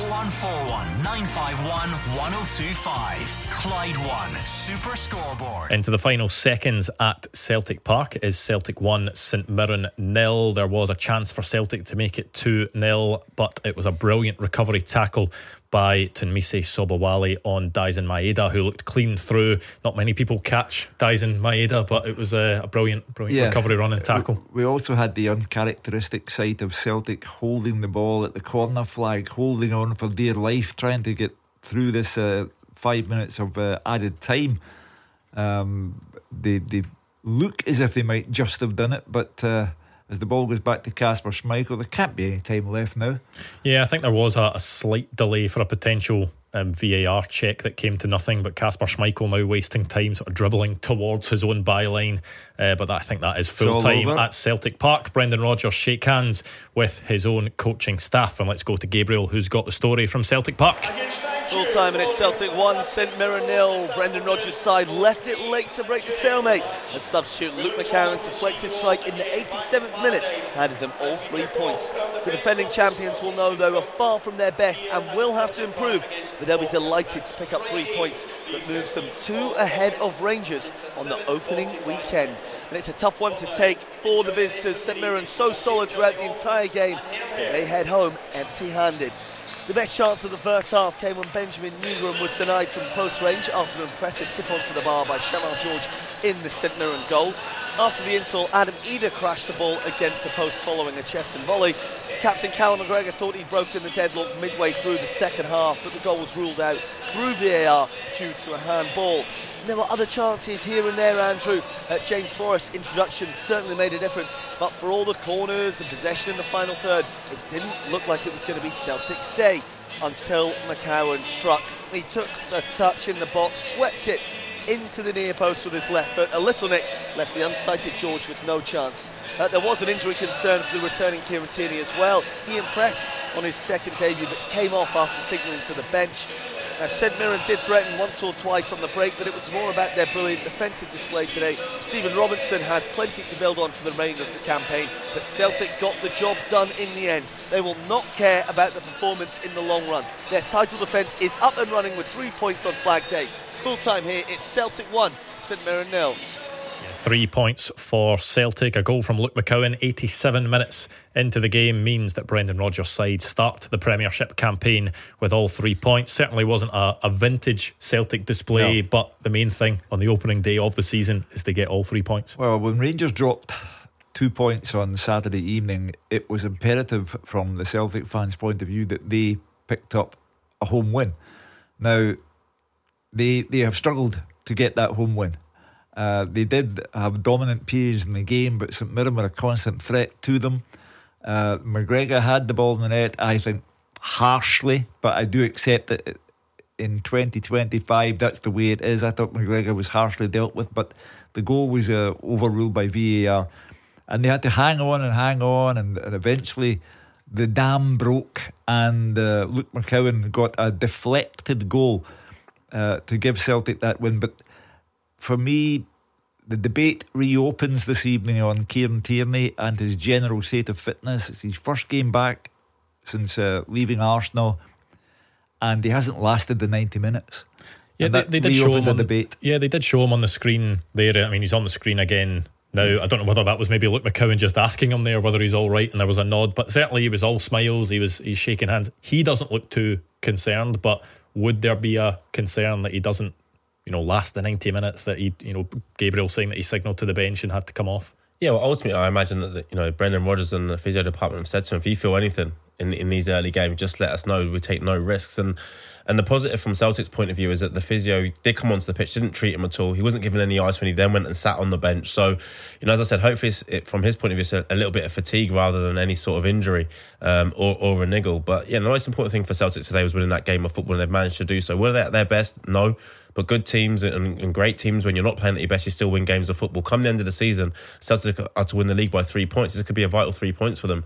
C: 0141 951 1025. Clyde One Super Scoreboard.
D: Into the final seconds at Celtic Park. Is Celtic 1, St Mirren 0. There was a chance for Celtic to make it 2-0, but it was a brilliant recovery tackle by Tunmise Sobowale on Daisen Maeda, who looked clean through. Not many people catch Daisen Maeda, but it was a brilliant recovery run and tackle.
E: We also had the uncharacteristic sight of Celtic holding the ball at the corner flag, holding on for dear life, trying to get through this 5 minutes of added time. They look as if they might just have done it, but as the ball goes back to Kasper Schmeichel, there can't be any time left now.
D: Yeah, I think there was a slight delay for a potential VAR check that came to nothing, but Kasper Schmeichel now wasting time sort of dribbling towards his own byline, but I think that is full time at Celtic Park. Brendan Rodgers shake hands with his own coaching staff, and let's go to Gabriel, who's got the story from Celtic Park.
K: Full time and it's Celtic 1, St Mirren 0. Brendan Rodgers' side left it late to break the stalemate as substitute Luke McCowan's deflected strike in the 87th minute handed them all 3 points. The defending champions will know they were far from their best and will have to improve, but they'll be delighted to pick up 3 points that moves them 2 ahead of Rangers on the opening weekend. And it's a tough one to take for the visitors. St Mirren so solid throughout the entire game that they head home empty-handed. The best chance of the first half came when Benjamin Newgram was denied from post range after an impressive tip onto the bar by Shamal George in the St Mirren goal. After the insult, Adam Eder crashed the ball against the post following a chest and volley. Captain Callum McGregor thought he'd broken the deadlock midway through the second half, but the goal was ruled out through VAR due to a handball. And there were other chances here and there, Andrew. James Forrest's introduction certainly made a difference, but for all the corners and possession in the final third, it didn't look like it was going to be Celtic's day until McCowan struck. He took a touch in the box, swept it into the near post with his left foot. A little nick left the unsighted George with no chance. There was an injury concern for the returning Kieran Tierney as well. He impressed on his second debut but came off after signalling to the bench. St Mirren did threaten once or twice on the break, but it was more about their brilliant defensive display today. Stephen Robinson had plenty to build on for the remainder of the campaign, but Celtic got the job done in the end. They will not care about the performance in the long run. Their title defence is up and running with 3 points on Flag Day. Full time here, it's Celtic 1, St Mirren 0.
D: 3 points for Celtic. A goal from Luke McCowan 87 minutes into the game means that Brendan Rodgers' side start the Premiership campaign with all 3 points. Certainly wasn't a vintage Celtic display, no. But the main thing on the opening day of the season is to get all 3 points.
E: Well, when Rangers dropped 2 points on Saturday evening, it was imperative from the Celtic fans' point of view that they picked up a home win. Now, they have struggled to get that home win. They did have dominant periods in the game, but St Mirren were a constant threat to them. McGregor had the ball in the net, I think, harshly, but I do accept that in 2025 that's the way it is. I thought McGregor was harshly dealt with, but the goal was overruled by VAR, and they had to hang on, and eventually the dam broke, and Luke McCowan got a deflected goal to give Celtic that win. But for me, the debate reopens this evening on Kieran Tierney and his general state of fitness. It's his first game back since leaving Arsenal, and he hasn't lasted the 90 minutes.
D: Yeah, they did show him on the debate. Yeah, they did show him on the screen there. I mean, he's on the screen again now. I don't know whether that was maybe Luke McCowan just asking him there whether he's all right, and there was a nod, but certainly he was all smiles. He's shaking hands. He doesn't look too concerned, but would there be a concern that he doesn't last the 90 minutes, that he, Gabriel saying that he signalled to the bench and had to come off?
F: Yeah, well, ultimately, I imagine that, Brendan Rodgers and the physio department have said to him, if you feel anything in these early games, just let us know. We take no risks. And the positive from Celtic's point of view is that the physio did come onto the pitch, didn't treat him at all. He wasn't given any ice when he then went and sat on the bench. So, as I said, hopefully from his point of view, it's a little bit of fatigue rather than any sort of injury or a niggle. But yeah, the most important thing for Celtic today was winning that game of football, and they've managed to do so. Were they at their best? No. But good teams and great teams, when you're not playing at your best, you still win games of football. Come the end of the season, Celtic are to win the league by 3 points. This could be a vital 3 points for them.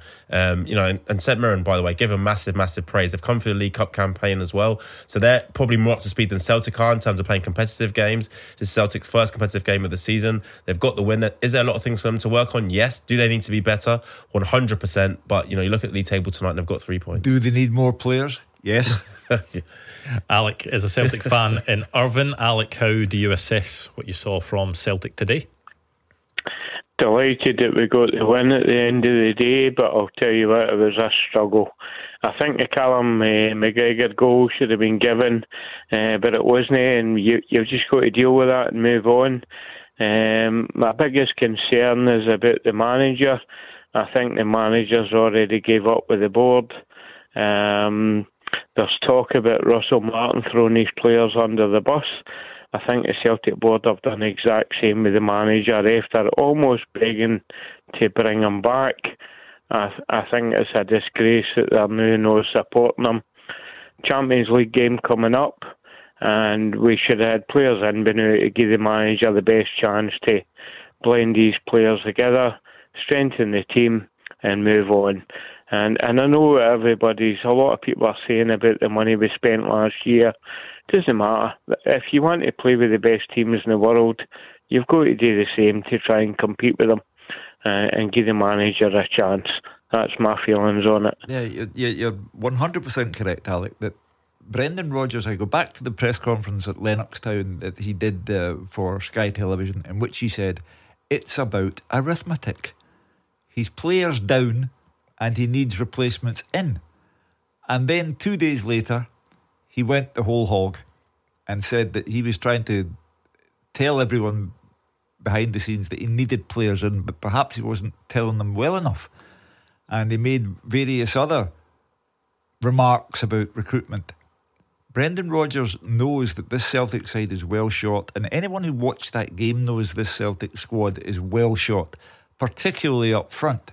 F: And St Mirren, by the way, give them massive, massive praise. They've come through the League Cup campaign as well. So they're probably more up to speed than Celtic are in terms of playing competitive games. This is Celtic's first competitive game of the season. They've got the win. Is there a lot of things for them to work on? Yes. Do they need to be better? 100%. But, you look at the league table tonight and they've got 3 points.
E: Do they need more players? Yes.
D: Yeah. Alec is a Celtic fan in Irvine. Alec, how do you assess what you saw from Celtic today?
L: Delighted that we got the win at the end of the day, but I'll tell you what, it was a struggle. I think the Callum McGregor goal should have been given, but it wasn't, and you've just got to deal with that and move on. My biggest concern is about the manager. I think the manager's already gave up with the board. There's talk about Russell Martin throwing his players under the bus. I think the Celtic board have done the exact same with the manager after almost begging to bring him back. I think it's a disgrace that they're now not supporting him. Champions League game coming up, and we should have had players in by now to give the manager the best chance to blend these players together, strengthen the team and move on. And I know a lot of people are saying about the money we spent last year. Doesn't matter. If you want to play with the best teams in the world, you've got to do the same to try and compete with them and give the manager a chance. That's my feelings on it.
E: Yeah, you're 100% correct, Alec, that Brendan Rodgers, I go back to the press conference at Lennoxtown that he did for Sky Television, in which he said, it's about arithmetic. His players down and he needs replacements in. And then 2 days later, he went the whole hog and said that he was trying to tell everyone behind the scenes that he needed players in, but perhaps he wasn't telling them well enough. And he made various other remarks about recruitment. Brendan Rodgers knows that this Celtic side is well short, and anyone who watched that game knows this Celtic squad is well short, particularly up front.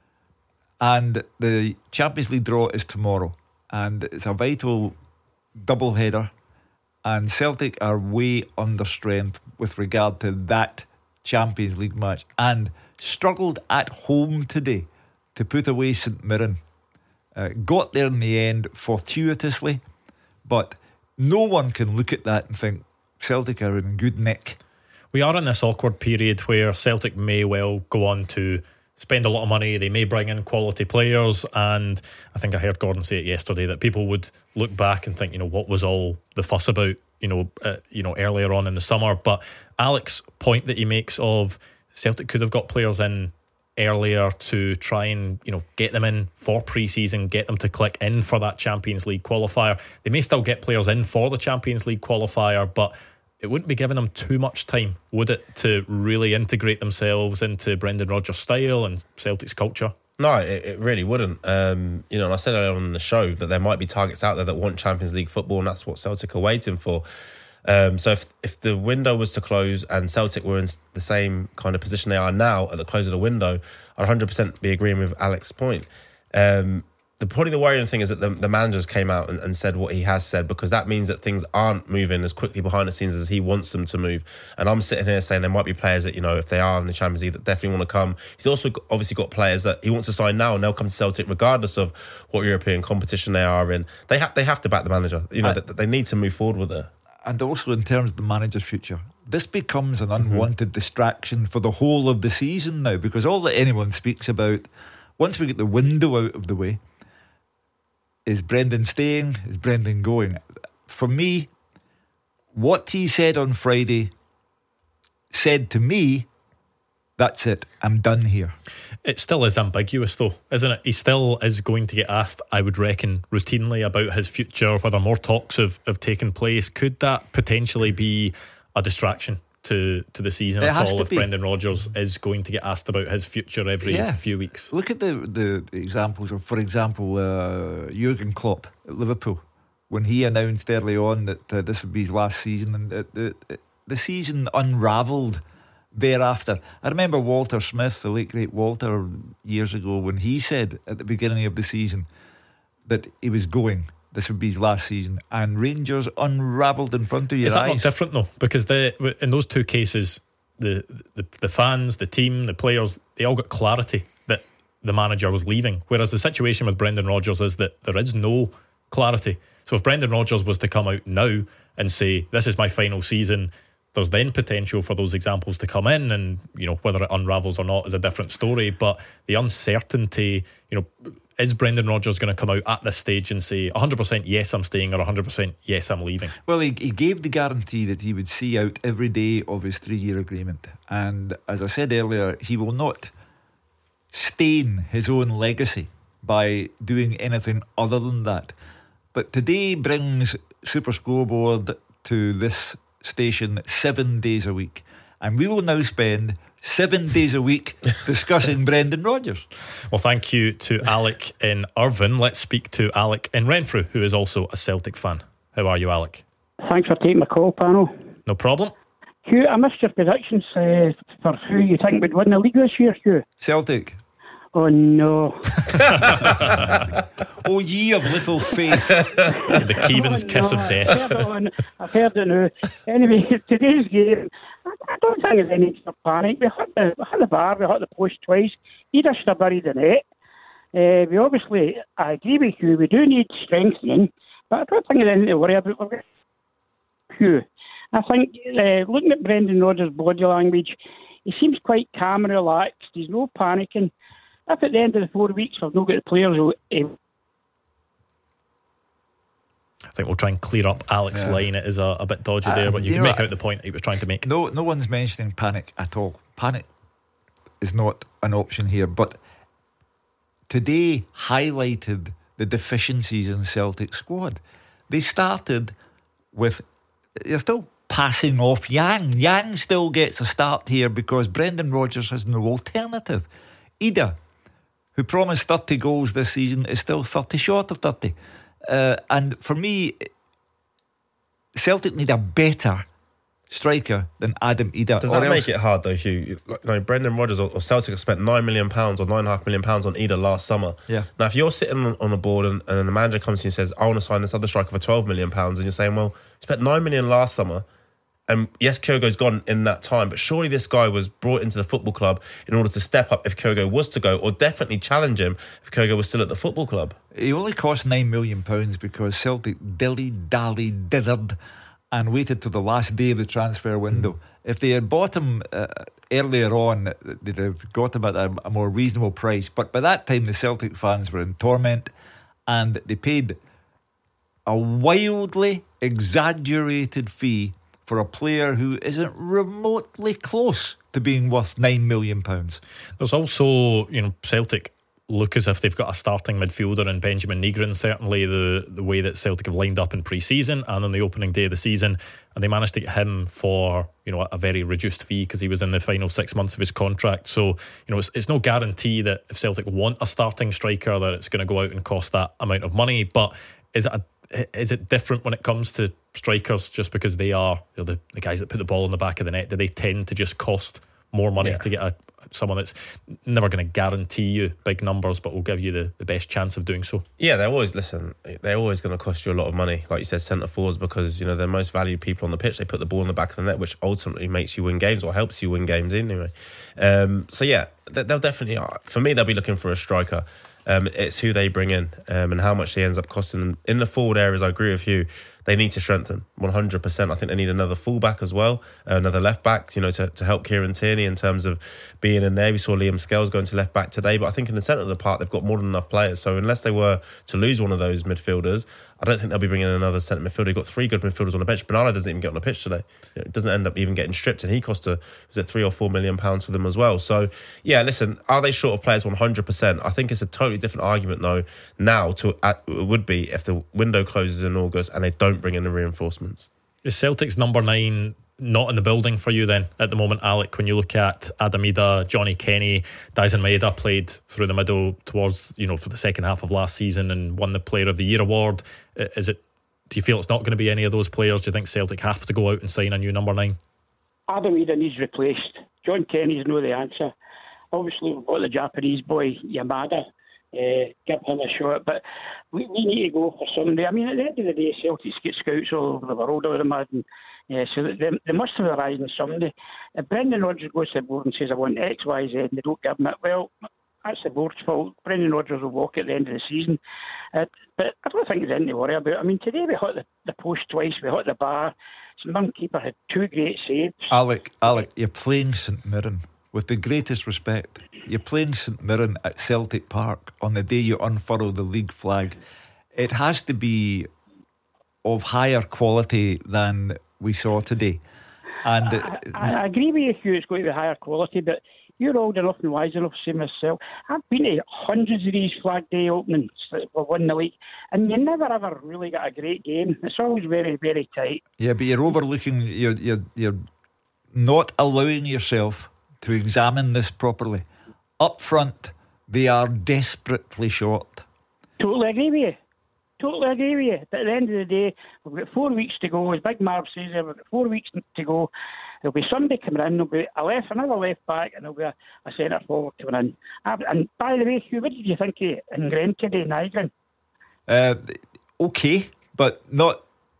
E: And the Champions League draw is tomorrow, and it's a vital double header, and Celtic are way under strength with regard to that Champions League match, and struggled at home today to put away St Mirren. Got there in the end fortuitously, but no one can look at that and think Celtic are in good nick.
D: We are in this awkward period where Celtic may well go on to spend a lot of money. They may bring in quality players, and I think I heard Gordon say it yesterday that people would look back and think, what was all the fuss about, earlier on in the summer. But Alex's point that he makes of Celtic could have got players in earlier to try and get them in for pre-season, get them to click in for that Champions League qualifier. They may still get players in for the Champions League qualifier, but it wouldn't be giving them too much time, would it, to really integrate themselves into Brendan Rodgers' style and Celtic's culture?
F: No, it really wouldn't. And I said earlier on the show that there might be targets out there that want Champions League football, and that's what Celtic are waiting for. So if the window was to close and Celtic were in the same kind of position they are now at the close of the window, I'd 100% be agreeing with Alex's point. Probably the worrying thing is that the managers came out and said what he has said, because that means that things aren't moving as quickly behind the scenes as he wants them to move. And I'm sitting here saying there might be players that, if they are in the Champions League, that definitely want to come. He's also obviously got players that he wants to sign now, and they'll come to Celtic regardless of what European competition they are in. They have to back the manager. They need to move forward with it.
E: And also in terms of the manager's future, this becomes an unwanted distraction for the whole of the season now, because all that anyone speaks about, once we get the window out of the way, is Brendan staying? Is Brendan going? For me, what he said on Friday said to me, that's it, I'm done here.
D: It still is ambiguous though, isn't it? He still is going to get asked, I would reckon, routinely about his future, whether more talks have taken place. Could that potentially be a distraction to the season at all if Brendan Rodgers is going to get asked about his future every few weeks?
E: Look at the examples of, for example, Jurgen Klopp at Liverpool, when he announced early on that this would be his last season, and the season unravelled thereafter. I remember Walter Smith, the late great Walter, years ago, when he said at the beginning of the season that he was going, this would be his last season, and Rangers unravelled in front of your eyes.
D: Is that not different though? Because in those two cases, the fans, the team, the players, they all got clarity that the manager was leaving, whereas the situation with Brendan Rodgers is that there is no clarity. So if Brendan Rodgers was to come out now and say, this is my final season, there's then potential for those examples to come in, and whether it unravels or not is a different story. But the uncertainty, is Brendan Rodgers going to come out at this stage and say 100% yes I'm staying, or 100% yes I'm leaving?
E: Well, he gave the guarantee that he would see out every day of his 3-year agreement, and as I said earlier, he will not stain his own legacy by doing anything other than that. But today brings Super Scoreboard to this station 7 days a week, and we will now spend 7 days a week discussing Brendan Rodgers.
D: Well, thank you to Alec in Irvine. Let's speak to Alec in Renfrew, who is also a Celtic fan. How are you, Alec?
M: Thanks for taking my call, panel.
D: No problem.
M: Hugh, I missed your predictions for who you think would win the league this year, Hugh.
E: Celtic.
M: Oh no.
E: Oh, ye of little faith.
D: The Keevan's kiss of death.
M: I've heard it now. Anyway, today's game, I don't think there's any extra panic. We hit the bar, we hit the post twice. Either should have buried the net. We obviously, I agree with you, we do need strengthening, but I don't think there's anything to worry about. Hugh, I think looking at Brendan Rodgers' body language, he seems quite calm and relaxed. He's no panicking. If at the end of the 4 weeks we've not got the players who...
D: I think we'll try and clear up Alec's line. It is a bit dodgy there, but you can make out the point he was trying to make.
E: No one's mentioning panic at all. Panic is not an option here. But today highlighted the deficiencies in Celtic squad. They started with... They're still passing off Yang. Yang still gets a start here because Brendan Rodgers has no alternative. Ida, who promised 30 goals this season, is still 30 short of 30. And for me, Celtic need a better striker than Adam Ida.
F: Does that make it hard though, Hugh? Brendan Rodgers or Celtic have spent £9 million or £9.5 million on Ida last summer.
E: Yeah.
F: Now, if you're sitting on a board and the manager comes to you and says, I want to sign this other striker for £12 million, and you're saying, well, you spent £9 million last summer, and yes, Kyogo's gone in that time, but surely this guy was brought into the football club in order to step up if Kyogo was to go, or definitely challenge him if Kyogo was still at the football club.
E: He only cost £9 million because Celtic dilly-dally dithered and waited till the last day of the transfer window. If they had bought him earlier on, they'd have got him at a more reasonable price. But by that time, the Celtic fans were in torment, and they paid a wildly exaggerated fee for a player who isn't remotely close to being worth £9 million.
D: There's also, Celtic look as if they've got a starting midfielder in Benjamin Nygren. Certainly the way that Celtic have lined up in pre-season and on the opening day of the season, and they managed to get him for a very reduced fee because he was in the final 6 months of his contract. So it's no guarantee that if Celtic want a starting striker that it's going to go out and cost that amount of money. But is it different when it comes to strikers just because they are the guys that put the ball in the back of the net? Do they tend to just cost more money to get someone that's never going to guarantee you big numbers but will give you the best chance of doing so?
F: Yeah, they're always going to cost you a lot of money, like you said, centre forwards, because they're the most valued people on the pitch. They put the ball in the back of the net, which ultimately makes you win games or helps you win games anyway. So yeah, they'll definitely, for me, they'll be looking for a striker. It's who they bring in and how much he ends up costing them. In the forward areas, I agree with you. They need to strengthen 100%. I think they need another fullback as well, another left back, to help Kieran Tierney in terms of being in there. We saw Liam Scales going to left back today, but I think in the centre of the park they've got more than enough players. So unless they were to lose one of those midfielders, I don't think they'll be bringing in another centre midfielder. They've got 3 good midfielders on the bench. Bernardo doesn't even get on the pitch today. It doesn't end up even getting stripped, and he cost £3 or £4 million for them as well. So yeah, listen, are they short of players? 100%. I think it's a totally different argument though now to it would be if the window closes in August and they don't bring in the reinforcements.
D: Is Celtic's number 9 not in the building for you then at the moment, Alec? When you look at Adam Ida, Johnny Kenny, Daisen Maeda played through the middle towards for the second half of last season and won the Player of the Year award. Do you feel it's not going to be any of those players? Do you think Celtic have to go out and sign a new number 9?
M: Adam Ida needs replaced. John Kenny's no the answer. Obviously we've got the Japanese boy Yamada. Give him a shot, but we need to go for somebody. I mean, at the end of the day, Celtics get scouts all over the world, I would imagine. So they must have a rise in somebody. If Brendan Rodgers goes to the board and says, I want X, Y, Z, and they don't give him it, well, that's the board's fault. Brendan Rodgers will walk at the end of the season. But I don't think there's anything to worry about. I mean, today we hit the post twice, we hit the bar. Some keeper had 2 great saves.
E: Alec, you're playing St Mirren. With the greatest respect, you're playing St Mirren at Celtic Park on the day you unfurl the league flag. It has to be of higher quality than we saw today. And
M: I agree with you, Hugh, it's going to be higher quality, but you're old enough and wise enough to say myself, I've been to hundreds of these Flag Day openings that we've won the league, and you never ever really got a great game. It's always very, very tight.
E: Yeah, but you're overlooking, you're not allowing yourself to examine this properly. Up front, they are desperately short.
M: Totally agree with you. But at the end of the day, we've got 4 weeks to go. As Big Marv says, we've got 4 weeks to go. There'll be somebody coming in. There'll be another left back, and there'll be a centre forward coming in. And by the way, Hugh, what did you think of Ngren today, Nigel?
E: Okay, but not,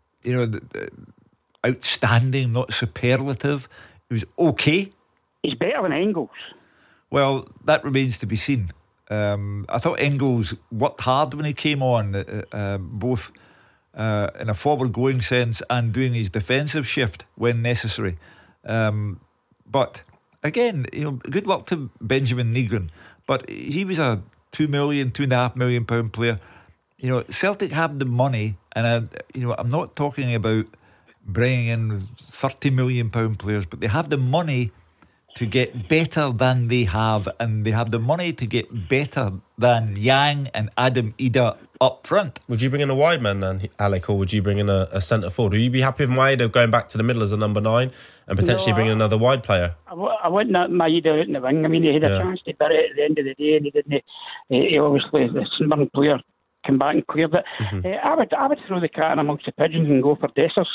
E: outstanding, not superlative. It was okay.
M: He's better than Engels.
E: Well, that remains to be seen. I thought Engels worked hard when he came on, both in a forward-going sense and doing his defensive shift when necessary. But again, good luck to Benjamin Negron. But he was a £2.5 million player. Celtic have the money, and I'm not talking about bringing in £30 million players, but they have the money to get better than they have, and they have the money to get better than Yang and Adam Ida up front.
F: Would you bring in a wide man then, Alec, or would you bring in a centre forward? Would you be happy with Maeda going back to the middle as a number 9 and potentially bringing another wide player?
M: I wouldn't have Maeda out in the wing. I mean, he had a chance to beat it at the end of the day, and he didn't. He obviously, the Sunderland player, came back and cleared it. I would throw the cat in amongst the pigeons and go for Dessers.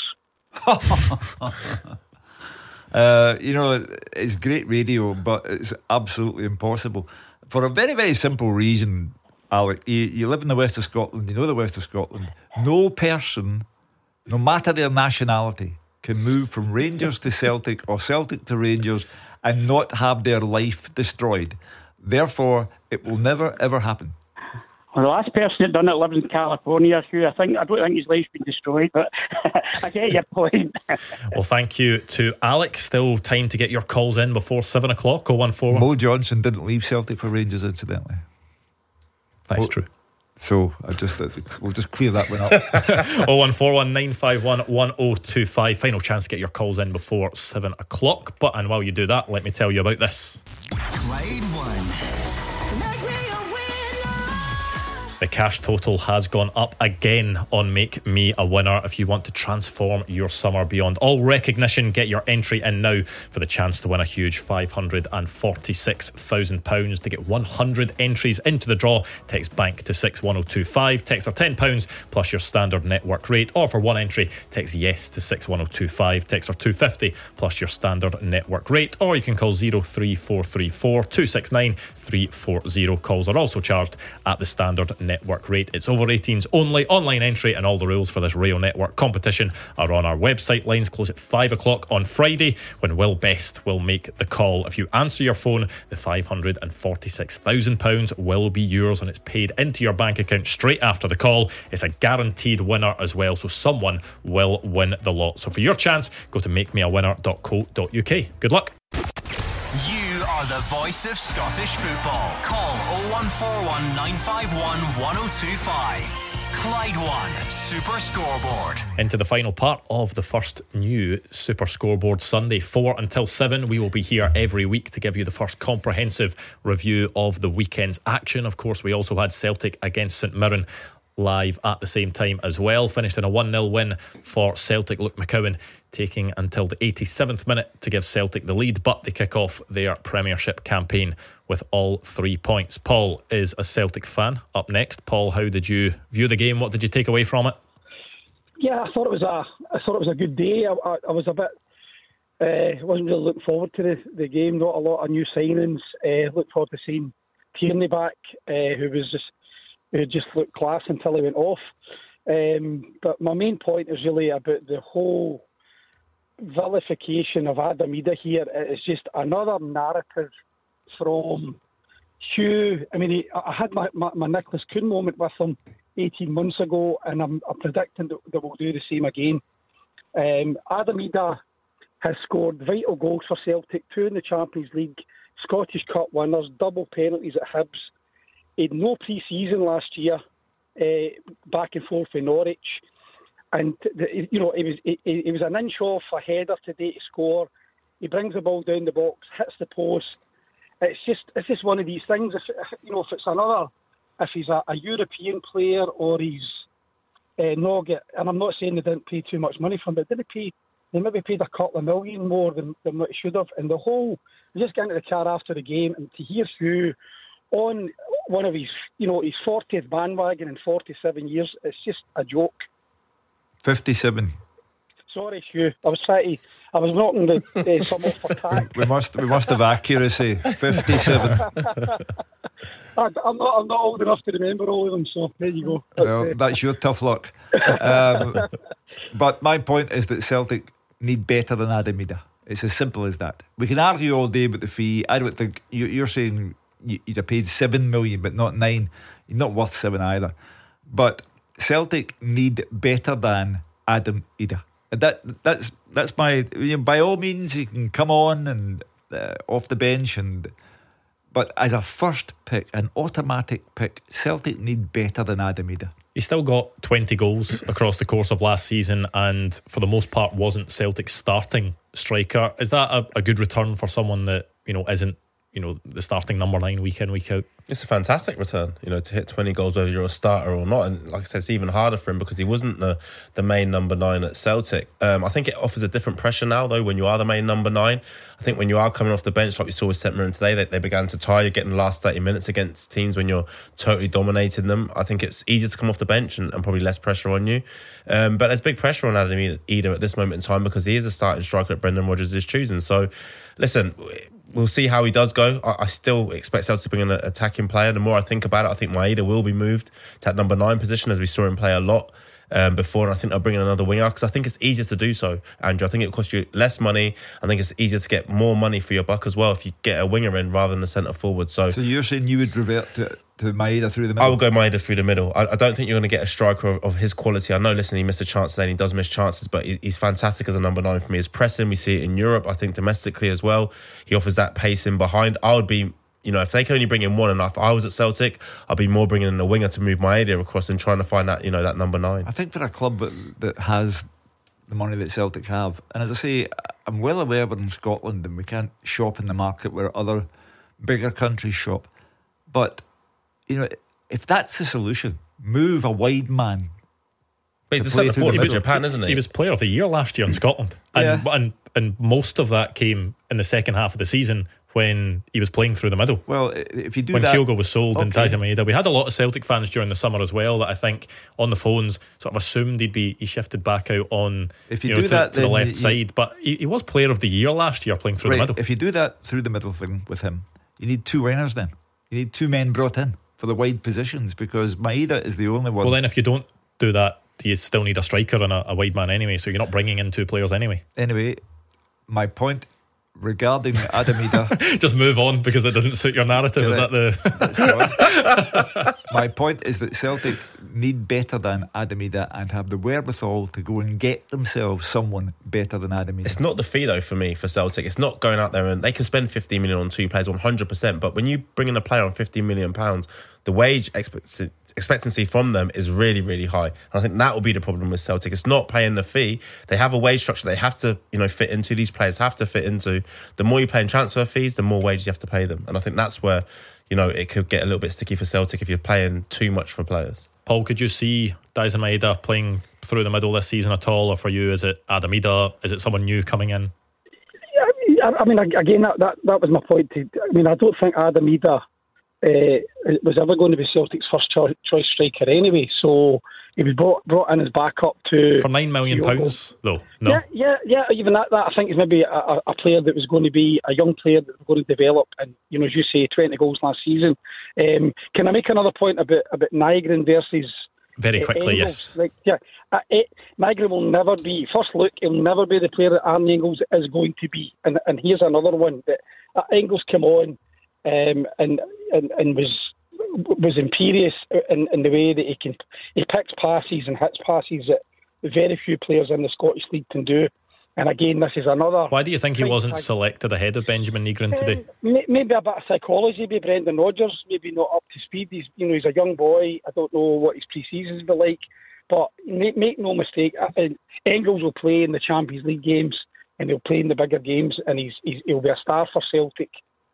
E: It's great radio, but it's absolutely impossible for a very, very simple reason, Alec. You live in the west of Scotland, you know the west of Scotland. No person, no matter their nationality, can move from Rangers to Celtic or Celtic to Rangers and not have their life destroyed. Therefore, it will never ever happen.
M: Well, the last person that done it lives in California, Hugh. I don't think his life's been destroyed, but I get your point.
D: Well, thank you to Alec. Still time to get your calls in before 7 o'clock. 014.
E: Mo Johnson didn't leave Celtic for Rangers, incidentally.
D: That's true.
E: So we'll just clear that one up.
D: 01419511025. Final chance to get your calls in before 7 o'clock. And while you do that, let me tell you about this.
C: Clyde One.
D: The cash total has gone up again on Make Me a Winner. If you want to transform your summer beyond all recognition, get your entry in now for the chance to win a huge £546,000. To get 100 entries into the draw, text BANK to 61025. Text are £10 plus your standard network rate. Or for one entry, text YES to 61025. Text are £250 plus your standard network rate. Or you can call 03434 269 340. Calls are also charged at the standard network rate. It's over 18s only. Online entry and all the rules for this Rail Network competition are on our website. Lines close at 5 o'clock on Friday, when Will Best will make the call. If you answer your phone, the £546,000 will be yours, and it's paid into your bank account straight after the call. It's a guaranteed winner as well, so someone will win the lot. So for your chance, go to makemeawinner.co.uk. Good luck.
C: You are the voice of Scottish football. Call 0141 951 1025. Clyde One Super Scoreboard.
D: Into the final part of the first new Super Scoreboard Sunday, 4 until 7. We will be here every week to give you the first comprehensive review of the weekend's action. Of course, we also had Celtic against St Mirren live at the same time as well. Finished in a 1-0 win for Celtic. Luke McCowan taking until the 87th minute to give Celtic the lead, but they kick off their Premiership campaign with all 3 points. Paul is a Celtic fan. Up next, Paul, how did you view the game? What did you take away from it?
N: Yeah, I thought it was a good day. I was a bit wasn't really looking forward to the game. Not a lot of new signings. Looked forward to seeing Tierney back, who just looked class until he went off. But my main point is really about the whole vilification of Adam Ida here. It's just another narrative from Hugh. I mean, I had my Nicholas Kuhn moment with him 18 months ago, and I'm predicting that we'll do the same again. Adam Ida has scored vital goals for Celtic, 2 in the Champions League, Scottish Cup winners, double penalties at Hibs. He had no pre-season last year, back and forth in Norwich, and he was an inch off a header today to score. He brings the ball down the box, hits the post, it's just one of these things. If he's a European player or he's not get, and I'm not saying they didn't pay too much money for him, but they maybe paid a couple of million more than what it should have. And the whole, just getting into the car after the game and to hear Hugh on one of his 40th bandwagon in 47 years, it's just a joke.
E: 57.
N: Sorry, Hugh. I was knocking the sum off for tax.
E: We must have accuracy. 57.
N: I'm not old enough to remember all of them, so there you go.
E: Well, that's your tough luck. But my point is that Celtic need better than Adam Idah. It's as simple as that. We can argue all day about the fee. I don't think you're saying you'd have paid 7 million but not 9. You're not worth 7 either. But Celtic need better than Adam Idah. That's my, by all means he can come on and off the bench, but as a first pick, an automatic pick, Celtic need better than Adam Idah.
D: He still got 20 goals across the course of last season, and for the most part wasn't Celtic's starting striker. Is that a good return for someone that isn't the starting number 9 week in, week out?
F: It's a fantastic return, to hit 20 goals whether you're a starter or not. And like I said, it's even harder for him because he wasn't the main number 9 at Celtic. I think it offers a different pressure now, though, when you are the main number 9. I think when you are coming off the bench, like we saw with St Mirren today, they began to tire you getting the last 30 minutes against teams when you're totally dominating them. I think it's easier to come off the bench and probably less pressure on you. But there's big pressure on Adam Idah at this moment in time because he is a starting striker that Brendan Rodgers is choosing. So, listen, we'll see how he does go. I still expect Celtic to bring in an attacking player. The more I think about it, I think Maeda will be moved to that number 9 position, as we saw him play a lot before, and I think they'll bring in another winger because I think it's easier to do so, Andrew. I think it'll cost you less money. I think it's easier to get more money for your buck as well if you get a winger in rather than a centre forward. So
E: you're saying you would revert to Maeda through the middle?
F: I will go Maeda through the middle. I don't think you're going to get a striker of his quality. I know, listen, he missed a chance today and he does miss chances, but he's fantastic as a number 9 for me. His pressing, we see it in Europe, I think domestically as well. He offers that pace in behind. I would be, if they can only bring in one, and if I was at Celtic, I'd be more bringing in a winger to move Maeda across and trying to find that, that number 9.
E: I think for a club that has the money that Celtic have, and as I say, I'm well aware we're in Scotland and we can't shop in the market where other bigger countries shop, but if that's the solution, move a wide man.
F: But he's the centre forward for Japan, isn't he?
D: He was Player of the Year last year in Scotland, and most of that came in the second half of the season when he was playing through the middle.
E: Well, if you do
D: when
E: that,
D: Kyogo was sold and Daizen Maeda, we had a lot of Celtic fans during the summer as well that I think on the phones sort of assumed he shifted back out on
E: if you do that,
D: to the left side, but he was Player of the Year last year playing through the middle.
E: If you do that through the middle thing with him, you need 2 wingers then. You need 2 men brought in for the wide positions because Maeda is the only one.
D: Well, then if you don't do that, do you still need a striker and a wide man anyway? So you're not bringing in 2 players anyway.
E: Anyway, my point regarding Adam Idah.
D: Just move on because it doesn't suit your narrative. Is that the?
E: My point is that Celtic need better than Adam Idah and have the wherewithal to go and get themselves someone better than Adam Idah.
F: It's not the fee though for me for Celtic. It's not going out there and they can spend 15 million on 2 players 100%. But when you bring in a player on £15 million, the wage expectancy from them is really, really high. And I think that will be the problem with Celtic. It's not paying the fee. They have a wage structure they have to, fit into. These players have to fit into. The more you pay in transfer fees, the more wages you have to pay them. And I think that's where, it could get a little bit sticky for Celtic if you're paying too much for players.
D: Paul, could you see Daizen Maeda playing through the middle this season at all? Or for you, is it Adam Idah? Is it someone new coming in?
N: I mean, again, that was my point. I don't think Adam Idah was ever going to be Celtic's first choice striker anyway, so he was brought in as backup to
D: for £9 million though. No,
N: yeah. Even that I think is maybe a player that was going to be a young player that was going to develop, and as you say, 20 goals last season. Can I make another point about Nygren versus
D: very quickly?
N: Engels?
D: Yes.
N: Nygren will never be first look. He'll never be the player that Aaron Engels is going to be, and here's another one that Engels came on. And was imperious in the way that he picks passes and hits passes that very few players in the Scottish League can do. And again, this is another.
D: Why do you think he wasn't selected ahead of Benjamin Nygren today?
N: Maybe a bit of psychology. Maybe Brendan Rodgers, maybe not up to speed. He's a young boy. I don't know what his pre-seasons were like, but make no mistake, Engels will play in the Champions League games and he'll play in the bigger games, and he'll be a star for Celtic.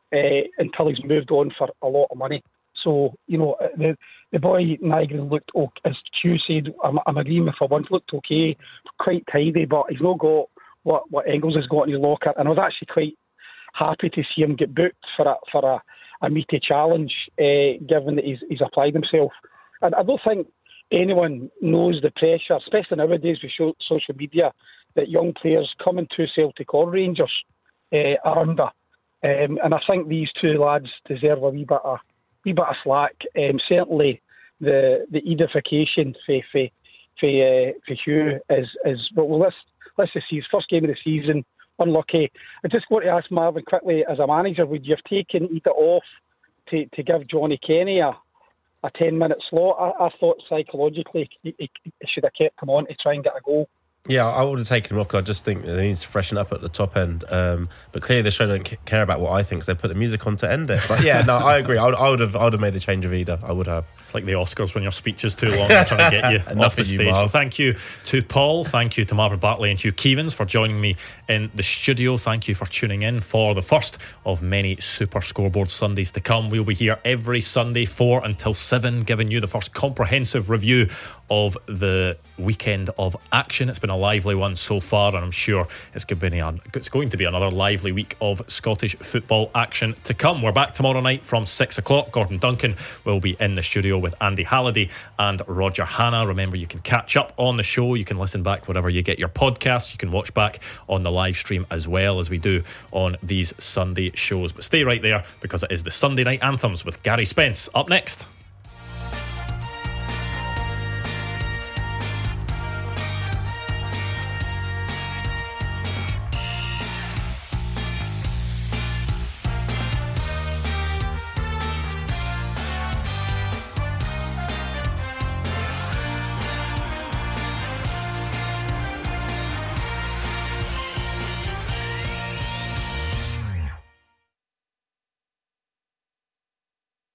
N: until he's moved on for a lot of money. So, you know, the boy Nygren looked, as Hugh said, I'm agreeing with for once, looked okay, quite tidy, but he's not got what Engels has got in his locker. And I was actually quite happy to see him get booked for a meaty challenge, given that he's applied himself. And I don't think anyone knows the pressure, especially nowadays with social media, that young players coming to Celtic or Rangers are under. And I think these two lads deserve a wee bit of slack. Certainly, the edification for Hugh is. But let's just see his first game of the season. Unlucky. I just want to ask Marvin quickly, as a manager, would you have taken Ida off to give Johnny Kenny a 10-minute slot? I thought psychologically he should have kept him on to try and get a goal.
F: Yeah, I would have taken him off. I just think they need to freshen up at the top end. But clearly the show don't care about what I think, so they put the music on to end it. But yeah, no, I agree. I would have made the change of Ida. I would have. It's like the Oscars when your speech is too long. They're trying to get you off the stage. Well, thank you to Paul. Thank you to Marvin Bartley and Hugh Keevins for joining me in the studio. Thank you for tuning in for the first of many Super Scoreboard Sundays to come. We'll be here every Sunday 4 until 7, giving you the first comprehensive review of the weekend of action. It's been a lively one so far, and I'm sure it's going to be another lively week of Scottish football action to come. We're back tomorrow night from 6 o'clock. Gordon Duncan will be in the studio with Andy Halliday and Roger Hanna. Remember, you can catch up on the show. You can listen back wherever you get your podcasts. You can watch back on the live stream as well, as we do on these Sunday shows. But stay right there, because it is the Sunday Night Anthems with Gary Spence up next.